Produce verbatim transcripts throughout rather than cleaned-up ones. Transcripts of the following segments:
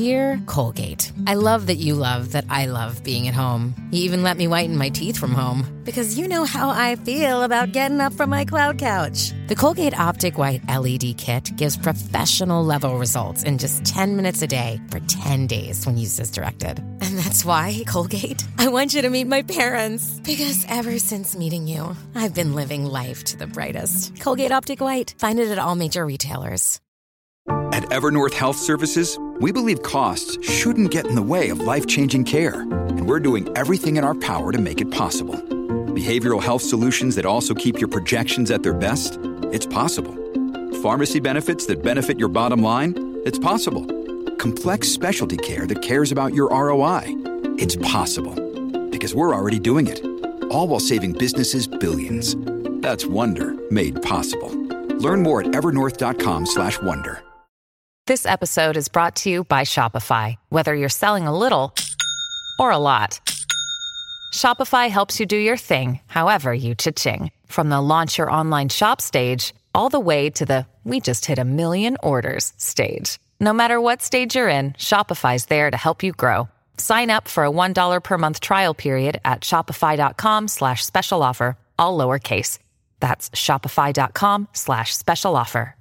Dear Colgate, I love that you love that I love being at home. You even let me whiten my teeth from home. Because you know how I feel about getting up from my cloud couch. The Colgate Optic White L E D kit gives professional-level results in just ten minutes a day for ten days when used as directed. And that's why, Colgate, I want you to meet my parents. Because ever since meeting you, I've been living life to the brightest. Colgate Optic White. Find it at all major retailers. At Evernorth Health Services, we believe costs shouldn't get in the way of life-changing care. And we're doing everything in our power to make it possible. Behavioral health solutions that also keep your projections at their best? It's possible. Pharmacy benefits that benefit your bottom line? It's possible. Complex specialty care that cares about your R O I? It's possible. Because we're already doing it. All while saving businesses billions. That's Wonder made possible. Learn more at evernorth.com slash wonder. This episode is brought to you by Shopify. Whether you're selling a little or a lot, Shopify helps you do your thing, however you cha-ching. From the launch your online shop stage, all the way to the we just hit a million orders stage. No matter what stage you're in, Shopify's there to help you grow. Sign up for a one dollar per month trial period at shopify.com slash special offer, all lowercase. That's shopify.com slash special offer.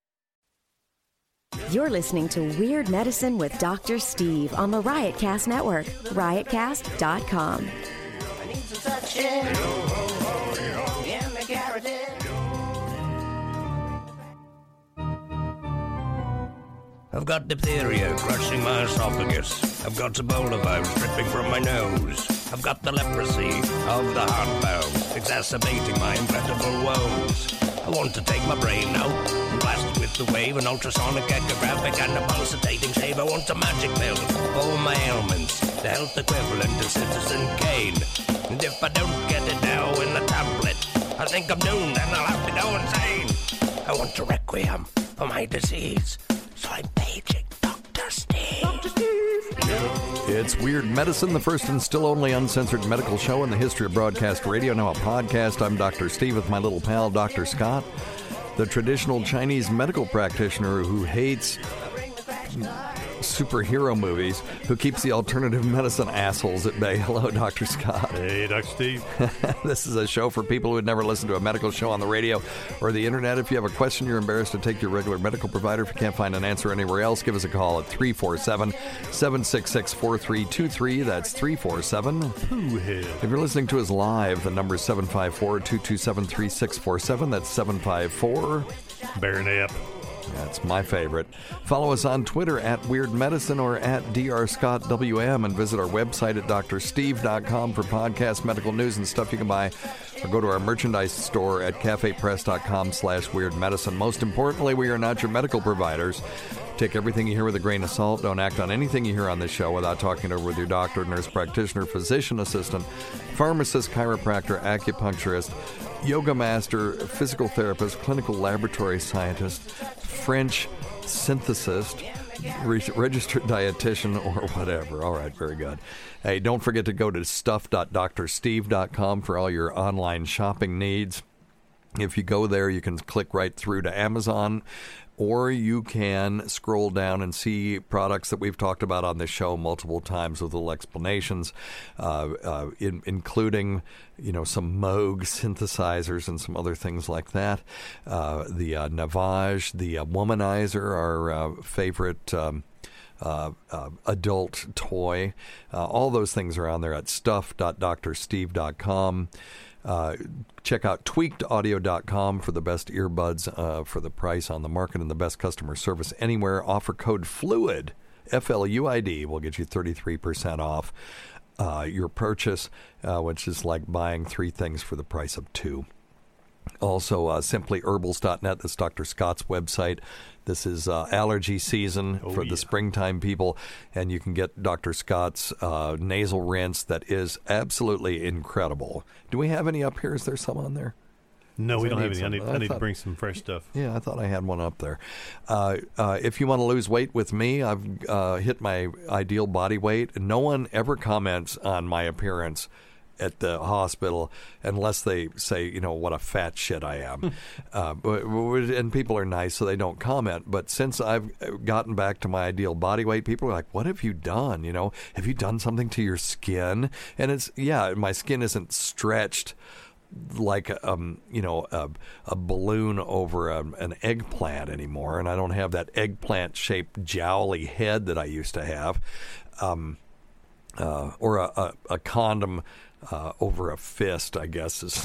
You're listening to Weird Medicine with Doctor Steve on the Riotcast Network, riotcast dot com. I've got diphtheria crushing my esophagus. I've got Ebola virus dripping from my nose. I've got the leprosy of the heart valve, exacerbating my incredible woes. I want to take my brain out and blast it with the wave, an ultrasonic echographic and a pulsating shave. I want a magic pill for all my ailments, the health equivalent of Citizen Kane. And if I don't get it now in the tablet, I think I'm doomed and I'll have to go insane. I want a requiem for my disease, so I'm paging Doctor Steve. Doctor Steve. It's Weird Medicine, the first and still only uncensored medical show in the history of broadcast radio, now a podcast. I'm Doctor Steve with my little pal, Doctor Scott, the traditional Chinese medical practitioner who hates superhero movies, who keeps the alternative medicine assholes at bay. Hello, Doctor Scott. Hey, Doctor Steve. This is a show for people who had never listened to a medical show on the radio or the internet. If you have a question, you're embarrassed to take your regular medical provider. If you can't find an answer anywhere else, give us a call at three four seven, seven six six, four three two three. That's three four seven. If you're listening to us live, the number is seven five four, two two seven, three six four seven. That's seven five four. Baronap. That's my favorite. Follow us on Twitter at Weird Medicine or at D R Scott W M, and visit our website at dr steve dot com for podcasts, medical news, and stuff you can buy. Or go to our merchandise store at cafe press dot com slash weird medicine. Most importantly, we are not your medical providers. Take everything you hear with a grain of salt. Don't act on anything you hear on this show without talking it over with your doctor, nurse practitioner, physician assistant, pharmacist, chiropractor, acupuncturist, yoga master, physical therapist, clinical laboratory scientist, French synthesist, re- registered dietitian, or whatever. All right, very good. Hey, don't forget to go to stuff dot dr steve dot com for all your online shopping needs. If you go there, you can click right through to Amazon, or you can scroll down and see products that we've talked about on this show multiple times with little explanations, uh, uh, in, including, you know, some Moog synthesizers and some other things like that. Uh, the uh, Navage, the uh, Womanizer, our uh, favorite um, uh, uh, adult toy. Uh, all those things are on there at stuff dot dr steve dot com. Uh, check out tweaked audio dot com for the best earbuds uh, for the price on the market and the best customer service anywhere. Offer code FLUID, F L U I D, will get you thirty-three percent off uh, your purchase, uh, which is like buying three things for the price of two. Also, uh, simply herbals dot net, that's Doctor Scott's website. This is uh, allergy season oh, for yeah. the springtime people, and you can get Doctor Scott's uh, nasal rinse that is absolutely incredible. Do we have any up here? Is there some on there? No, we don't have any. Some, I need, I I need thought, to bring some fresh stuff. Yeah, I thought I had one up there. Uh, uh, if you want to lose weight with me, I've uh, hit my ideal body weight. No one ever comments on my appearance at the hospital unless they say, you know, what a fat shit I am. uh, but, and people are nice, so they don't comment. But since I've gotten back to my ideal body weight, people are like, what have you done? You know, have you done something to your skin? And it's, yeah, my skin isn't stretched like um you know a, a balloon over a, an eggplant anymore, and I don't have that eggplant shaped jowly head that I used to have, um uh or a, a, a condom uh over a fist, I guess is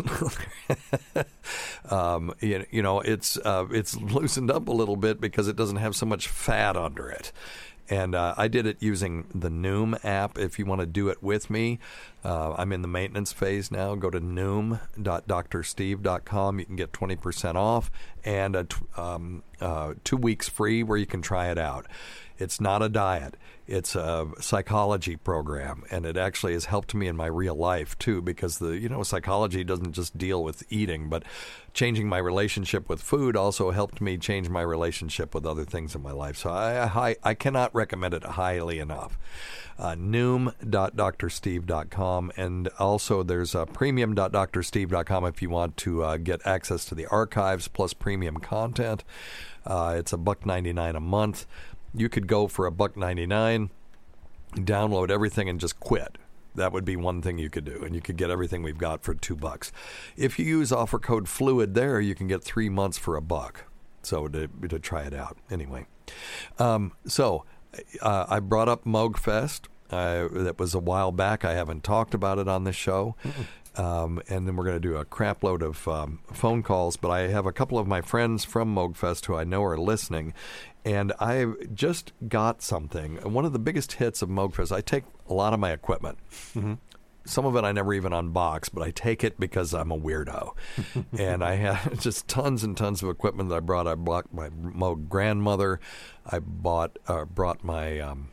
um you, you know it's uh it's loosened up a little bit because it doesn't have so much fat under it. And uh, I did it using the Noom app. If you want to do it with me, uh, I'm in the maintenance phase now. Go to noom dot dr steve dot com. You can get twenty percent off and a t- um, uh, two weeks free where you can try it out. It's not a diet. It's a psychology program, and it actually has helped me in my real life, too, because the you know psychology doesn't just deal with eating, but changing my relationship with food also helped me change my relationship with other things in my life. So I I, I cannot recommend it highly enough. Uh, noom dot dr steve dot com, and also there's uh, premium dot dr steve dot com if you want to uh, get access to the archives plus premium content. Uh, it's a buck ninety-nine a month. You could go for a buck ninety-nine, download everything, and just quit. That would be one thing you could do, and you could get everything we've got for two bucks. If you use offer code FLUID there, you can get three months for a buck. So to to try it out anyway. Um, so uh, I brought up MoogFest. Uh, that was a while back. I haven't talked about it on this show. Um, and then we're going to do a crap load of um, phone calls. But I have a couple of my friends from MoogFest who I know are listening. And I just got something. One of the biggest hits of MoogFest, I take a lot of my equipment. Mm-hmm. Some of it I never even unbox, but I take it because I'm a weirdo. And I have just tons and tons of equipment that I brought. I bought my Moog grandmother. I bought, uh, brought my um,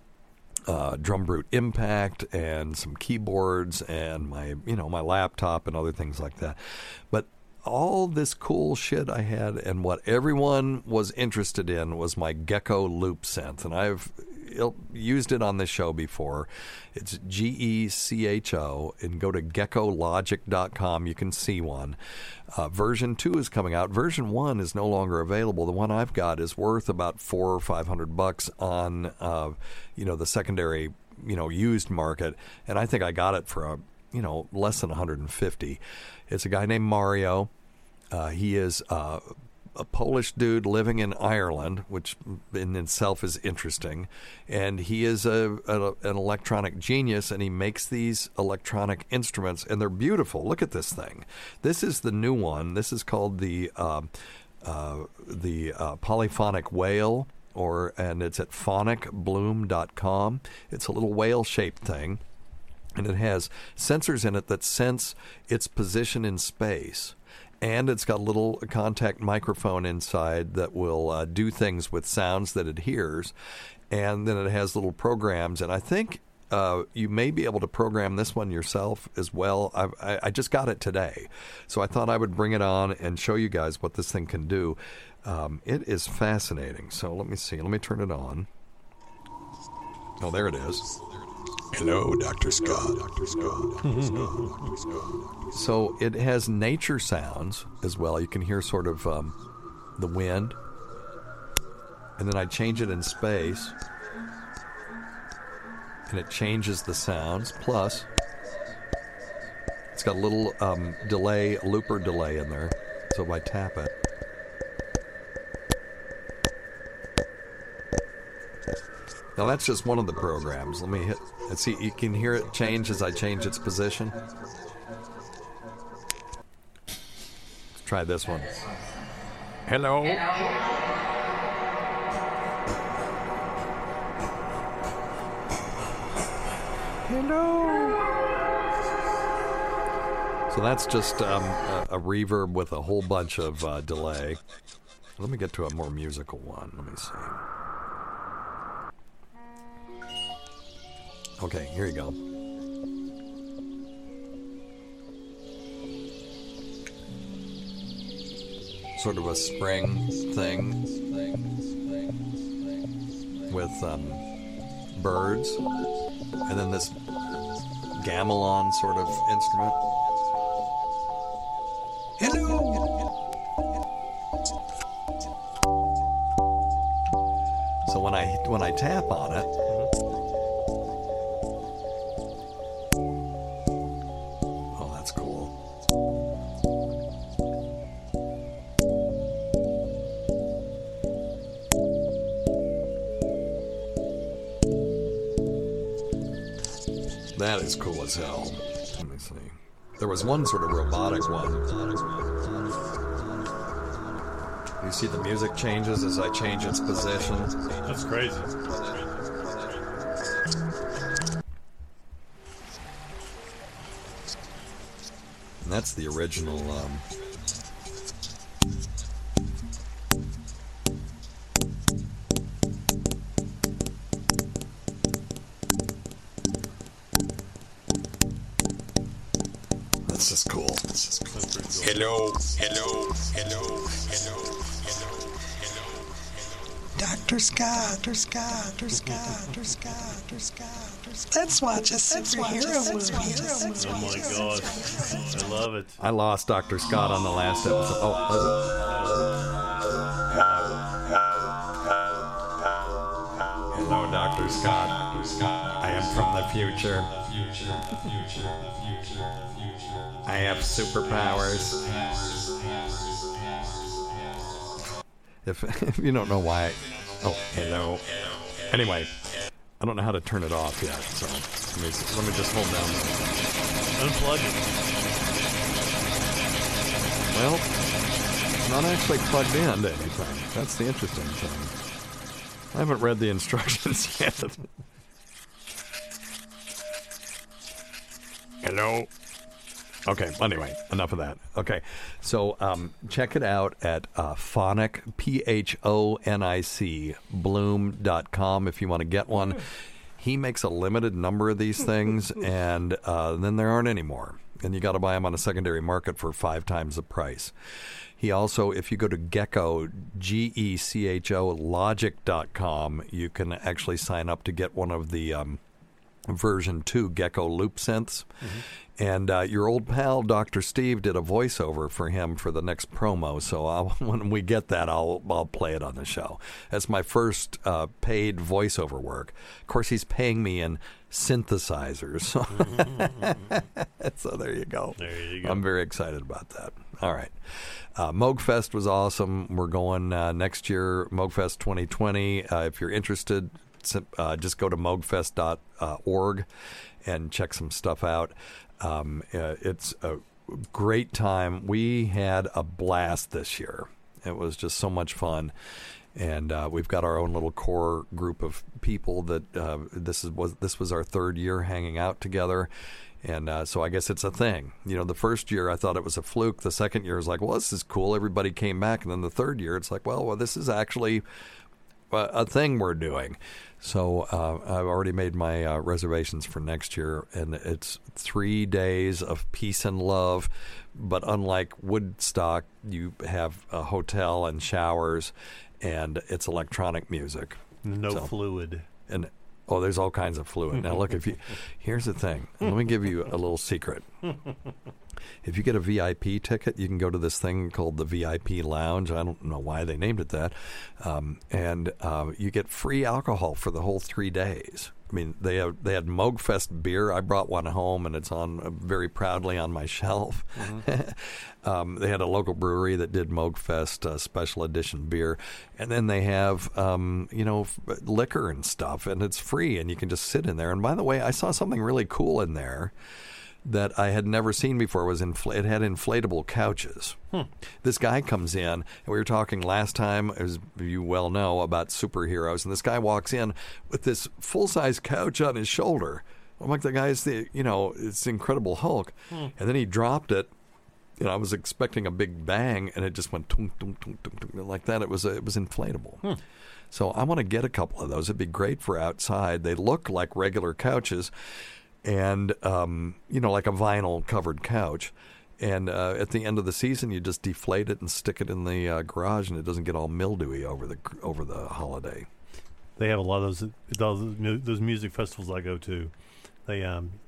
uh, Drum Brute Impact and some keyboards and my, you know, my laptop and other things like that. But all this cool shit I had, and what everyone was interested in was my Gecko loop synth, and I've used it on this show before. It's G E C H O, and go to gecko logic dot com. You can see one. Uh, version two is coming out. Version one is no longer available. The one I've got is worth about four or five hundred bucks on, uh, you know, the secondary, you know, used market, and I think I got it for a, you know, less than one hundred fifty. It's a guy named Mario. Uh, he is uh, a Polish dude living in Ireland, which in itself is interesting. And he is a, a an electronic genius, and he makes these electronic instruments, and they're beautiful. Look at this thing. This is the new one. This is called the uh, uh, the uh, Polyphonic Whale, or and it's at phonic bloom dot com. It's a little whale-shaped thing. And it has sensors in it that sense its position in space. And it's got a little contact microphone inside that will uh, do things with sounds that it hears. And then it has little programs. And I think uh, you may be able to program this one yourself as well. I, I just got it today. So I thought I would bring it on and show you guys what this thing can do. Um, it is fascinating. So let me see. Let me turn it on. Oh, there it is. Hello, Doctor Scott. Doctor Scott. Doctor Scott. Doctor Scott. So it has nature sounds as well. You can hear sort of um, the wind. And then I change it in space. And it changes the sounds. Plus, it's got a little um, delay, looper delay in there. So if I tap it. Now that's just one of the programs. Let me hit. Let's see. You can hear it change as I change its position. Let's try this one. Hello. Hello. So that's just um, a, a reverb with a whole bunch of uh, delay. Let me get to a more musical one. Let me see. Okay, here you go. Sort of a spring thing with um, birds, and then this gamelan sort of instrument. Hello. So when I when I tap on it, oh, that's cool. That is cool as hell. Let me see. There was one sort of robotic one. You see the music changes as I change its position. That's crazy. And that's the original. Um, that's just cool. That's just cool. That's pretty cool. Hello, hello, hello, hello, hello, hello, hello. Doctor Scott, Doctor Scott, Doctor Scott, Doctor Scott, Doctor Scott, Doctor Scott. Let's watch a superhero movie. Oh my god. I love it. I lost Doctor Scott on the last episode. Oh, hello, Doctor Scott. I am from the future. I have superpowers. If, if you don't know why, oh, hello. Anyway, I don't know how to turn it off yet, so let me, let me just hold down. Unplug it. Well, it's not actually plugged in to anything. That's the interesting thing. I haven't read the instructions yet. Hello. Okay, anyway, enough of that. Okay, so um, check it out at uh, Phonic, P H O N I C, bloom dot com if you want to get one. He makes a limited number of these things, and uh, then there aren't any more. And you got to buy them on a secondary market for five times the price. He also, if you go to Gecko, G E C H O, logic dot com, you can actually sign up to get one of the um, version two Gecko loop synths. Mm-hmm. And uh, your old pal, Doctor Steve, did a voiceover for him for the next promo. So I'll, when we get that, I'll I'll play it on the show. That's my first uh, paid voiceover work. Of course, he's paying me in synthesizers. So there you go. There you go. I'm very excited about that. All right. Uh, Moogfest was awesome. We're going uh, next year, Moogfest twenty twenty. Uh, if you're interested, uh, just go to moogfest dot org and check some stuff out. Um, uh, it's a great time. We had a blast this year. It was just so much fun. And uh, we've got our own little core group of people that uh, this is was this was our third year hanging out together. And uh, so I guess it's a thing. You know, the first year I thought it was a fluke. The second year was like, well, this is cool. Everybody came back. And then the third year, it's like, well, well this is actually a, a thing we're doing. So uh, I've already made my uh, reservations for next year, and it's three days of peace and love. But unlike Woodstock, you have a hotel and showers, and it's electronic music. No so, fluid. And oh, there's all kinds of fluid. Now, look, if you here's the thing. Let me give you a little secret. If you get a V I P ticket, you can go to this thing called the V I P Lounge. I don't know why they named it that. Um, and uh, you get free alcohol for the whole three days. I mean, they have, they had Moogfest beer. I brought one home, and it's on uh, very proudly on my shelf. Mm-hmm. um, they had a local brewery that did Moogfest uh, special edition beer. And then they have, um, you know, f- liquor and stuff, and it's free, and you can just sit in there. And by the way, I saw something really cool in there that I had never seen before. Was infl- it had inflatable couches. Hmm. This guy comes in, and we were talking last time, as you well know, about superheroes, and this guy walks in with this full-size couch on his shoulder. I'm like, the guy's the, you know, it's the Incredible Hulk. Hmm. And then he dropped it. You know, I was expecting a big bang, and it just went tunk, tunk, tunk, tunk, tunk, like that. It was a, it was inflatable. Hmm. So I want to get a couple of those. It'd be great for outside. They look like regular couches, and um, you know, like a vinyl covered couch. And uh, at the end of the season, you just deflate it and stick it in the uh, garage, and it doesn't get all mildewy over the over the holiday. They have a lot of those those, those music festivals I go to. They um,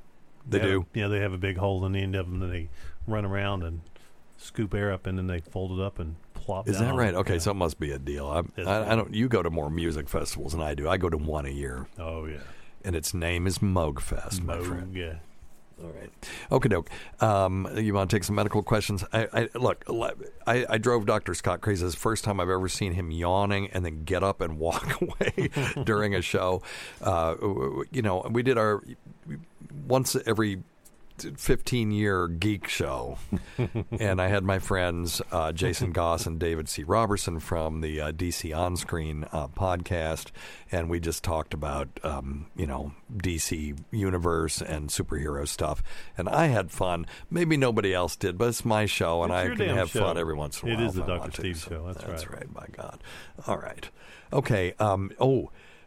They, they do? A, yeah, they have a big hole in the end of them, and they run around and scoop air up, and then they fold it up and plop Is down that on right? it. Okay, yeah. so it must be a deal. I, It's I, I cool. don't. You go to more music festivals than I do. I go to one a year, Oh, yeah. and its name is Moogfest, my Moog, friend. yeah. All right. Okie doke. Um, you want to take some medical questions? I, I look. I, I drove Doctor Scott crazy. It's the first time I've ever seen him yawning and then get up and walk away during a show. Uh, you know, we did our once every fifteen year geek show, and I had my friends uh, Jason Goss and David C. Robertson from the uh, D C On Screen uh, podcast, and we just talked about um, you know D C universe and superhero stuff, and I had fun. Maybe nobody else did, but it's my show, and It's I your can damn have show. fun every once in a It while. is the if I Doctor want to, Steve so show. That's that's right. right. My God. All right. Okay. Um, oh.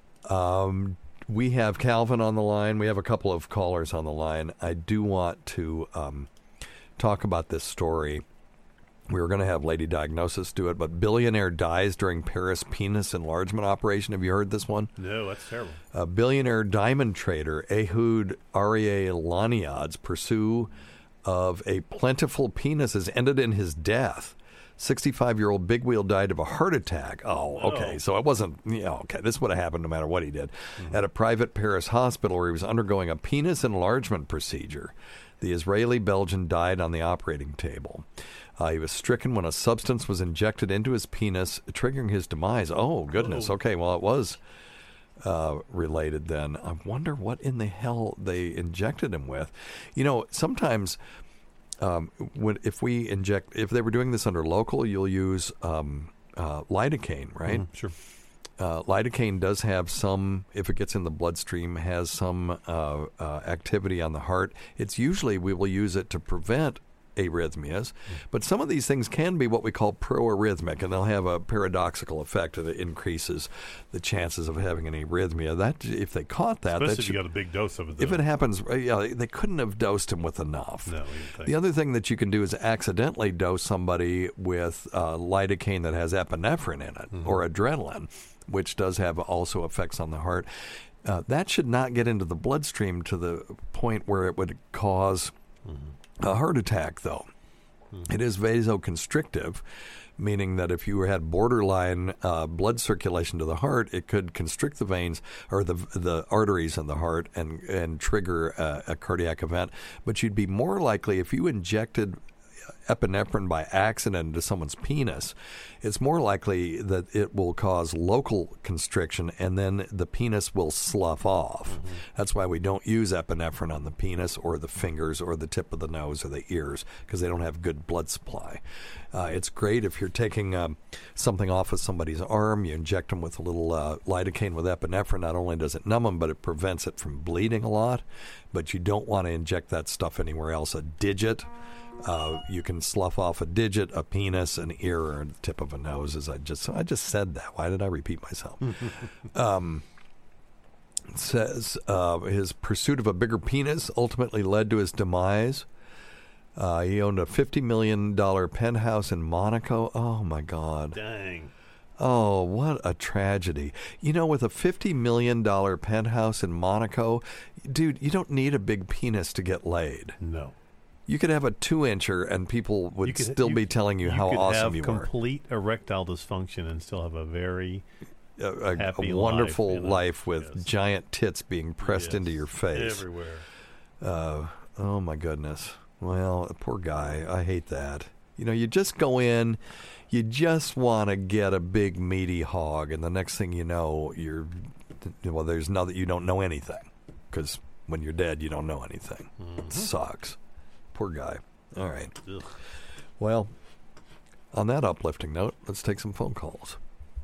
Um, We have Calvin on the line. We have a couple of callers on the line. I do want to um, talk about this story. We were going to have Lady Diagnosis do it, but billionaire dies during Paris penis enlargement operation. Have you heard this one? No, that's terrible. A billionaire diamond trader, Ehud Arielaniad's pursuit of a plentiful penis has ended in his death. sixty-five-year-old big wheel died of a heart attack. Oh, okay. Oh. So it wasn't, you know, okay, this would have happened no matter what he did. Mm-hmm. At a private Paris hospital where he was undergoing a penis enlargement procedure. The Israeli-Belgian died on the operating table. Uh, he was stricken when a substance was injected into his penis, triggering his demise. Oh, goodness. Oh. Okay, well, it was uh, related then. I wonder what in the hell they injected him with. You know, sometimes... Um, when if we inject, if they were doing this under local, you'll use um, uh, lidocaine, right? Mm, sure. Uh, lidocaine does have some, if it gets in the bloodstream, has some uh, uh, activity on the heart. It's usually we will use it to prevent arrhythmias, but some of these things can be what we call pro-arrhythmic, and they'll have a paradoxical effect that increases the chances of having an arrhythmia. That if they caught that, Especially that if should, you got a big dose of it. if though. it happens, uh, yeah, they couldn't have dosed him with enough. No, you didn't think. The other thing that you can do is accidentally dose somebody with uh, lidocaine that has epinephrine in it Mm-hmm. or adrenaline, which does have also effects on the heart. Uh, that should not get into the bloodstream to the point where it would cause a heart attack, though. Mm-hmm. It is vasoconstrictive, meaning that if you had borderline uh, blood circulation to the heart, it could constrict the veins or the the arteries in the heart and, and trigger a, a cardiac event. But you'd be more likely if you injected epinephrine by accident into someone's penis, it's more likely that it will cause local constriction and then the penis will slough off. Mm-hmm. That's why we don't use epinephrine on the penis or the fingers or the tip of the nose or the ears, because they don't have good blood supply. Uh, it's great if you're taking um, something off of somebody's arm, you inject them with a little uh, lidocaine with epinephrine. Not only does it numb them, but it prevents it from bleeding a lot. But you don't want to inject that stuff anywhere else. A digit, uh, you can slough off a digit, a penis, an ear, or the tip of a nose. As I just, I just said that. Why did I repeat myself? um, it says uh, his pursuit of a bigger penis ultimately led to his demise. Uh, he owned a fifty million dollars penthouse in Monaco. Oh, my God. Dang. Oh, what a tragedy. You know, with a fifty million dollars penthouse in Monaco, dude, you don't need a big penis to get laid. No. You could have a two-incher and people would You could- still you- be telling you, how could awesome have you complete erectile dysfunction and still have a very are. A, a, happy a wonderful life, you know? life with Yes. giant tits being pressed Yes, into your face. everywhere. Uh, oh, my goodness. Well, poor guy. I hate that. You know, you just go in, you just want to get a big meaty hog, and the next thing you know, you're, well, there's no, you don't know anything, because when you're dead, you don't know anything. Mm-hmm. It sucks. Poor guy. All right. Ugh. Well, on that uplifting note, let's take some phone calls.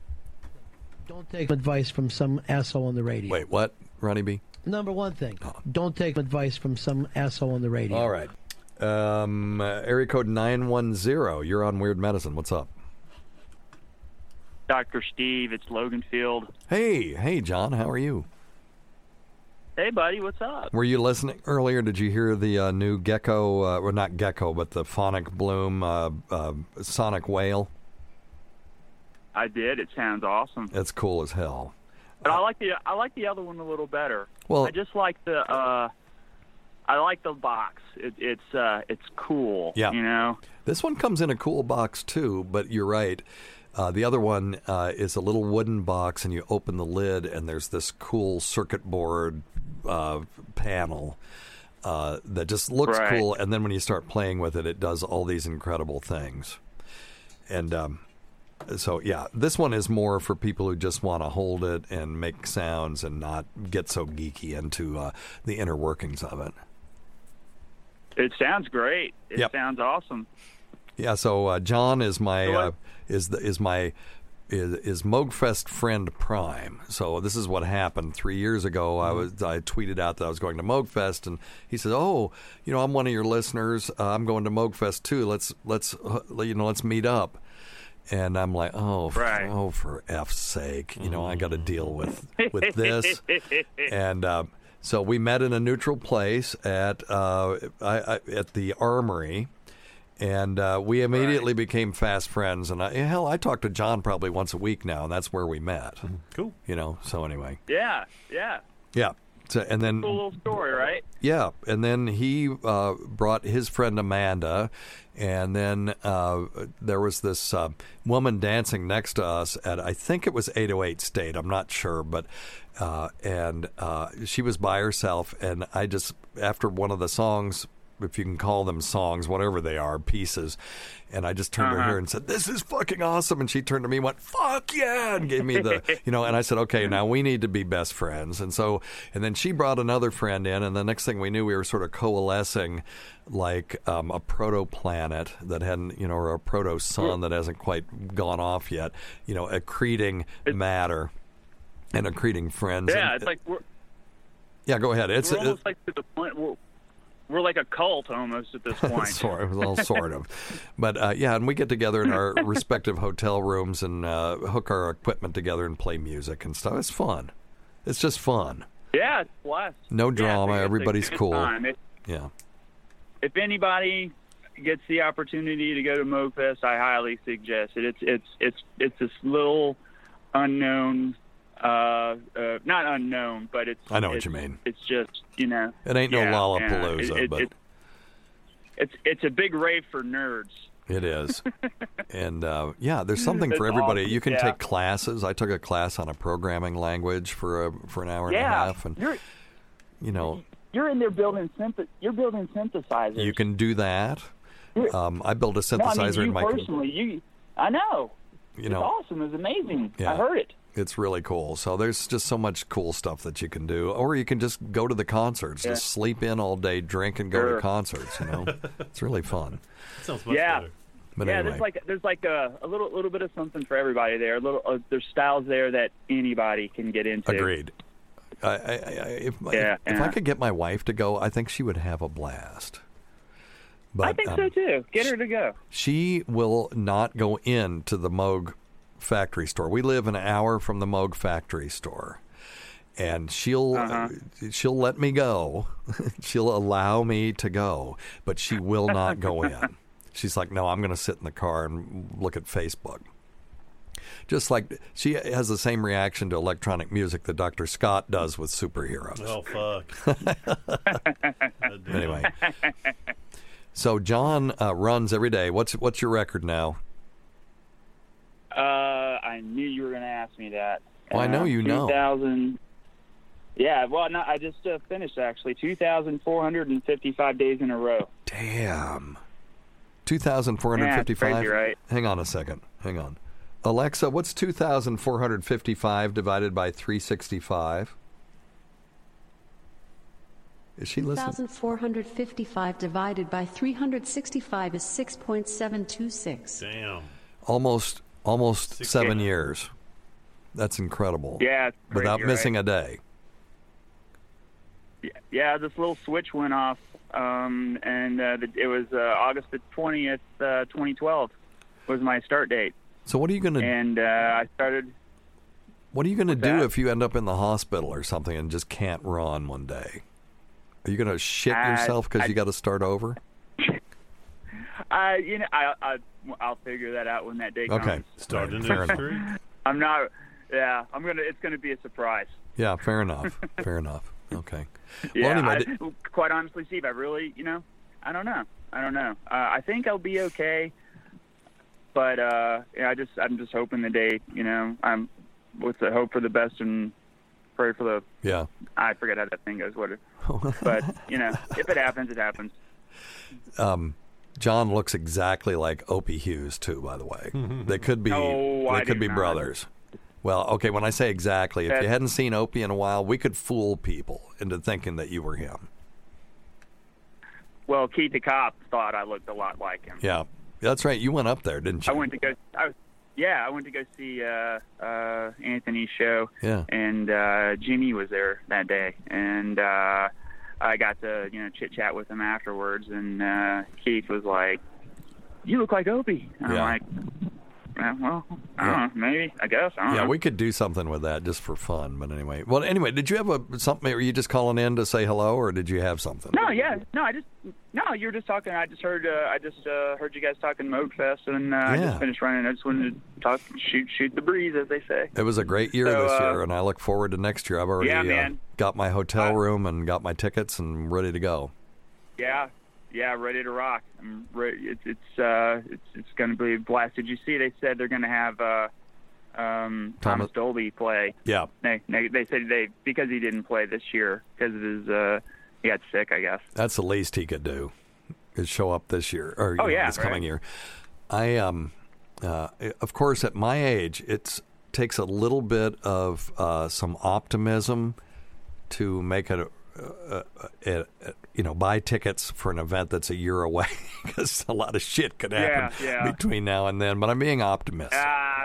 Don't take advice from some asshole on the radio. Wait, what, Ronnie B? Number one thing, Oh. don't take advice from some asshole on the radio. All right. Um, uh, area code nine one zero. You're on Weird Medicine. What's up? Doctor Steve, it's Logan Field. Hey, hey, John. How are you? Hey, buddy, what's up? Were you listening earlier? Did you hear the uh, new Gecko, uh, well, not Gecko, but the Phonic Bloom uh, uh, Sonic Whale? I did. It sounds awesome. It's cool as hell. But I like the I like the other one a little better. Well- I just like the uh, I like the box. It, it's uh, it's cool. Yeah. You know. This one comes in a cool box too, but you're right. Uh, the other one uh, is a little wooden box, and you open the lid, and there's this cool circuit board uh, panel uh, that just looks Right. cool. And then when you start playing with it, it does all these incredible things. And um, so, yeah, this one is more for people who just want to hold it and make sounds and not get so geeky into uh, the inner workings of it. It sounds great. It Yep. sounds awesome. Yeah, so uh, John is my So what- uh, is the, is my is, is Moogfest friend prime. So this is what happened three years ago. I was I tweeted out that I was going to Moogfest, and he said, "Oh, you know, I'm one of your listeners. Uh, I'm going to Moogfest too. Let's let's uh, you know let's meet up." And I'm like, "Oh, f- Right. oh, for F's sake, you know, I got to deal with with this." And uh, so we met in a neutral place at uh, I, I, at the Armory. And uh, we immediately Right. became fast friends. And I, hell, I talk to John probably once a week now, and that's where we met. Cool. You know, so anyway. Yeah, yeah. Yeah. So, and then, Cool little story, right? yeah. And then he uh, brought his friend Amanda. And then uh, there was this uh, woman dancing next to us at, I think it was eight oh eight State. I'm not sure. But, uh, and uh, she was by herself. And I just, after one of the songs, if you can call them songs, whatever they are, pieces. And I just turned to Uh-huh. her and said, "This is fucking awesome." And she turned to me and went, "Fuck yeah," and gave me the, you know, and I said, "Okay, now we need to be best friends." And so, and then she brought another friend in, and the next thing we knew, we were sort of coalescing like um, a protoplanet that hadn't, you know, or a proto-sun that hasn't quite gone off yet, you know, accreting matter and accreting friends. Yeah, And- it's like we're, yeah, go ahead. It's we're it- almost like to the point where we're like a cult almost at this point. sort of, well, sort of. But uh, yeah, and we get together in our respective hotel rooms and uh, hook our equipment together and play music and stuff. It's fun. It's just fun. Yeah, it's blessed. No Yeah, drama. it's a Everybody's good cool. time. If, Yeah. if anybody gets the opportunity to go to Moogfest, I highly suggest it. It's it's it's it's this little unknown, uh, uh, not unknown, but it's. I know what it's, you mean. It's just you know. It ain't no yeah, Lollapalooza, yeah. It- it- but it- it's it's a big rave for nerds. it is. And uh, yeah, there's something for That's everybody. awesome. You can Yeah. take classes. I took a class on a programming language for a, for an hour and a Yeah, half, and you're you know, you're in there building synth- You're building synthesizers. you can do that. Um, I built a No, I mean, synthesizer you in my. personally, you. I know. You it's know, awesome. It's amazing. Yeah. I heard it. It's really cool. So there's just so much cool stuff that you can do. Or you can just go to the concerts, Yeah. just sleep in all day, drink, and go to Sure. concerts, you know? It's really fun. That sounds much Yeah. better. But yeah, anyway, there's like there's like a, a little little bit of something for everybody there. A little uh, there's styles there that anybody can get into. agreed. I, I, I, if, Yeah, if, if yeah. I could get my wife to go, I think she would have a blast. But I think um, so too. Get her to go. she will not go into the Moog factory store. We live an hour from the Moog factory store. And she'll Uh-huh. she'll let me go. She'll allow me to go, but she will not go in. She's like, "No, I'm going to sit in the car and look at Facebook." Just like she has the same reaction to electronic music that Doctor Scott does with superheroes. Oh, fuck. Anyway, so John uh, runs every day. What's what's your record now? Uh, I knew you were going to ask me that. Well, I know Uh, you know. two thousand Yeah, well, no, I just uh, finished actually. two thousand four hundred fifty-five days in a row. Damn. two thousand four hundred fifty-five? Yeah, it's crazy, right? Hang on a second. Hang on. Alexa, what's two thousand four hundred fifty-five divided by three hundred sixty-five? Is she listening? two thousand four hundred fifty-five divided by three hundred sixty-five is six point seven two six. Damn. Almost almost Six seven years. years. That's incredible. Yeah, it's crazy, Without missing right? a day. Yeah, this little switch went off, um, and uh, the, it was uh, August the twentieth, uh, twenty twelve was my start date. So what are you going to And uh, I started... What are you going to What's do that? if you end up in the hospital or something and just can't run one day? Are you going to shit Uh, yourself because I- you got to start over? I, you know, I, I, I'll figure that out when that day comes. Okay. Start a Right, new fair enough. streak. I'm not... Yeah, I'm gonna. It's gonna be a surprise. Yeah, fair enough. Fair enough. Okay. Yeah, well, anyway, I, did- quite honestly, Steve, I really, you know, I don't know. I don't know. Uh, I think I'll be okay, but uh, yeah, I just, I'm just hoping the day, you know, I'm with the hope for the best and pray for the. Yeah. I forget how that thing goes. What? It, but you know, if it happens, it happens. Um, John looks exactly like Opie Hughes too. By the way, they could be. No, they I could do be not. brothers. Well, okay. When I say exactly, if That- you hadn't seen Opie in a while, we could fool people into thinking that you were him. Well, Keith the cop thought I looked a lot like him. Yeah, that's right. You went up there, didn't you? I went to go. I was, yeah, I went to go see uh, uh, Anthony's show. Yeah. And uh, Jimmy was there that day, and uh, I got to you know chit chat with him afterwards. And uh, Keith was like, "You look like Opie." And Yeah. I'm like, "Yeah, well, I don't Yeah. know, maybe, I guess. I don't Yeah, know." we could do something with that just for fun. But anyway, well, anyway, did you have a something? Were you just calling in to say hello, or did you have something? No, yeah, no, I just no. You were just talking. I just heard. Uh, I just uh, heard you guys talking Moog Fest, and uh, I Yeah. just finished running. I just wanted to talk, shoot, shoot the breeze, as they say. It was a great year So, this uh, year, and I look forward to next year. I've already Yeah, uh, man. got my hotel room and got my tickets and ready to go. Yeah, yeah, ready to rock. I'm re- it's it's uh, it's it's going to be a blast. Did you see? They said they're going to have uh, um, Thomas- Thomas Dolby play. Yeah. They, they they said they because he didn't play this year because of his uh, he got sick, I guess. That's the least he could do, is show up this year or Oh, you know, yeah, this coming right. year. I um, uh, of course, at my age, it takes a little bit of uh, some optimism to make it. Uh, uh, uh, you know, buy tickets for an event that's a year away because a lot of shit could happen Yeah, yeah. between now and then. But I'm being optimistic. Uh,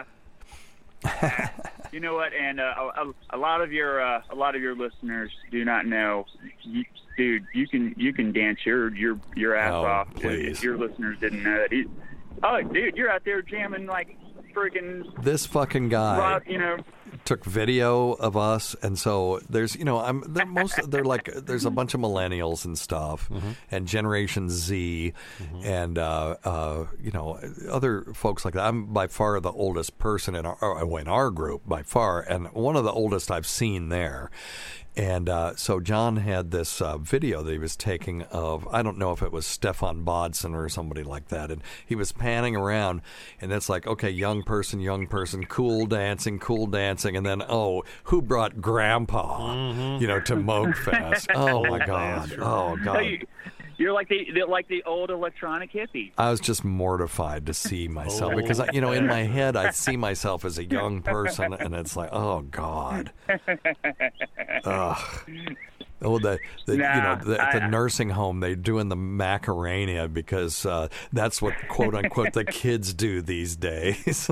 you know what? And uh, a, a lot of your uh, a lot of your listeners do not know, you, dude. You can you can dance your your your ass Oh, off. please. If your listeners didn't know that. You, oh, dude, you're out there jamming like freaking. This fucking guy rock, you know. took video of us, and so there's you know I'm they're most they're like there's a bunch of millennials and stuff, and Generation Z, and uh, uh, you know other folks like that. I'm by far the oldest person in our or in our group by far, and one of the oldest I've seen there. And uh, so John had this uh, video that he was taking of, I don't know if it was Stefan Bodson or somebody like that. And he was panning around, and it's like, okay, young person, young person, cool dancing, cool dancing. And then, oh, who brought Grandpa, you know, to Moog Fest? Oh, my God. Oh, So God. you, you're like the they're like the old electronic hippie. I was just mortified to see myself because, I, you know, in my head, I see myself as a young person, and it's like, oh, God. Ugh. Oh, the, the you Nah, know the, at the I- nursing home they're doing the Macarena because uh, that's what quote unquote the kids do these days.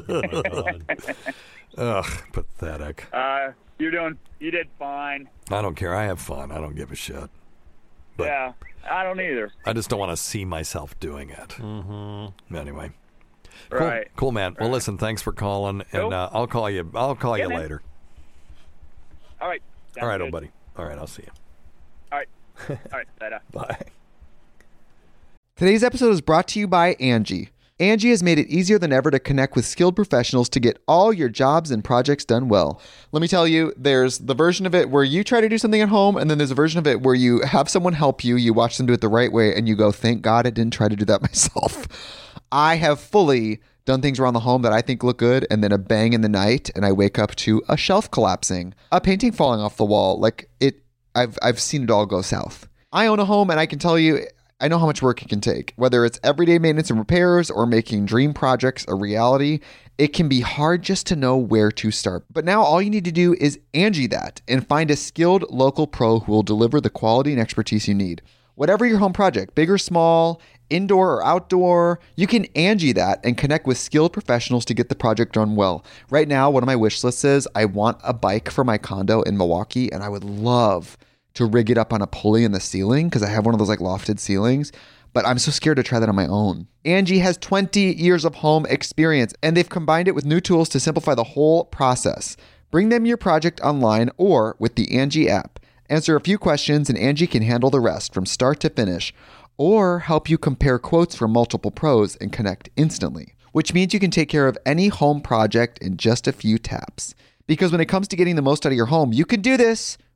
Ugh, pathetic. Uh, you're doing you did fine. I don't care. I have fun. I don't give a shit. But yeah, I don't either. I just don't want to see myself doing it. Mm-hmm. Anyway, cool, Right. cool, man. Well, listen, thanks for calling, and Nope. uh, I'll call you. I'll call Yeah, you man. later. All right. All Sounds right, good. old buddy. All right, I'll see you. All right. All right. Later. Bye. Today's episode is brought to you by Angie. Angie has made it easier than ever to connect with skilled professionals to get all your jobs and projects done well. Let me tell you, there's the version of it where you try to do something at home, and then there's a version of it where you have someone help you, you watch them do it the right way, and you go, thank God I didn't try to do that myself. I have fully done things around the home that I think look good, and then a bang in the night, and I wake up to a shelf collapsing, a painting falling off the wall. Like it, I've I've seen it all go south. I own a home, and I can tell you, I know how much work it can take. Whether it's everyday maintenance and repairs or making dream projects a reality, it can be hard just to know where to start. But now all you need to do is Angie that and find a skilled local pro who will deliver the quality and expertise you need. Whatever your home project, big or small, indoor or outdoor, you can Angie that and connect with skilled professionals to get the project done well. Right now, one of my wish lists is I want a bike for my condo in Milwaukee, and I would love to rig it up on a pulley in the ceiling because I have one of those like lofted ceilings, but I'm so scared to try that on my own. Angie has twenty years of home experience, and they've combined it with new tools to simplify the whole process. Bring them your project online or with the Angie app. Answer a few questions and Angie can handle the rest from start to finish, or help you compare quotes from multiple pros and connect instantly, which means you can take care of any home project in just a few taps. Because when it comes to getting the most out of your home, you can do this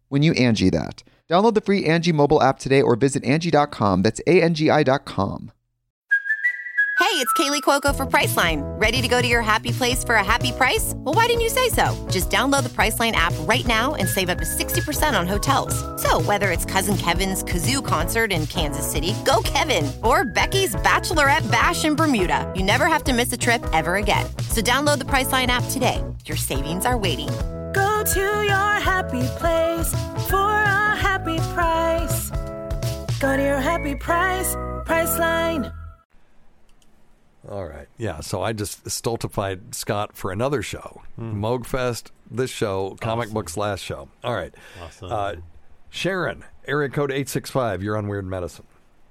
when you Angie that. Download the free Angie mobile app today or visit Angie dot com. That's A N G I dot com. Hey, it's Kaylee Cuoco for Priceline. Ready to go to your happy place for a happy price? Well, why didn't you say so? Just download the Priceline app right now and save up to sixty percent on hotels. So whether it's Cousin Kevin's Kazoo Concert in Kansas City, go Kevin, or Becky's Bachelorette Bash in Bermuda, you never have to miss a trip ever again. So download the Priceline app today. Your savings are waiting. Go to your happy place for a happy price. Go to your happy price, Priceline. All right. Yeah, so I just stultified Scott for another show. Mm. Moogfest, this show, Comic awesome. Books last show. All right. Awesome. Uh, Sharon, area code eight six five, you're on Weird Medicine.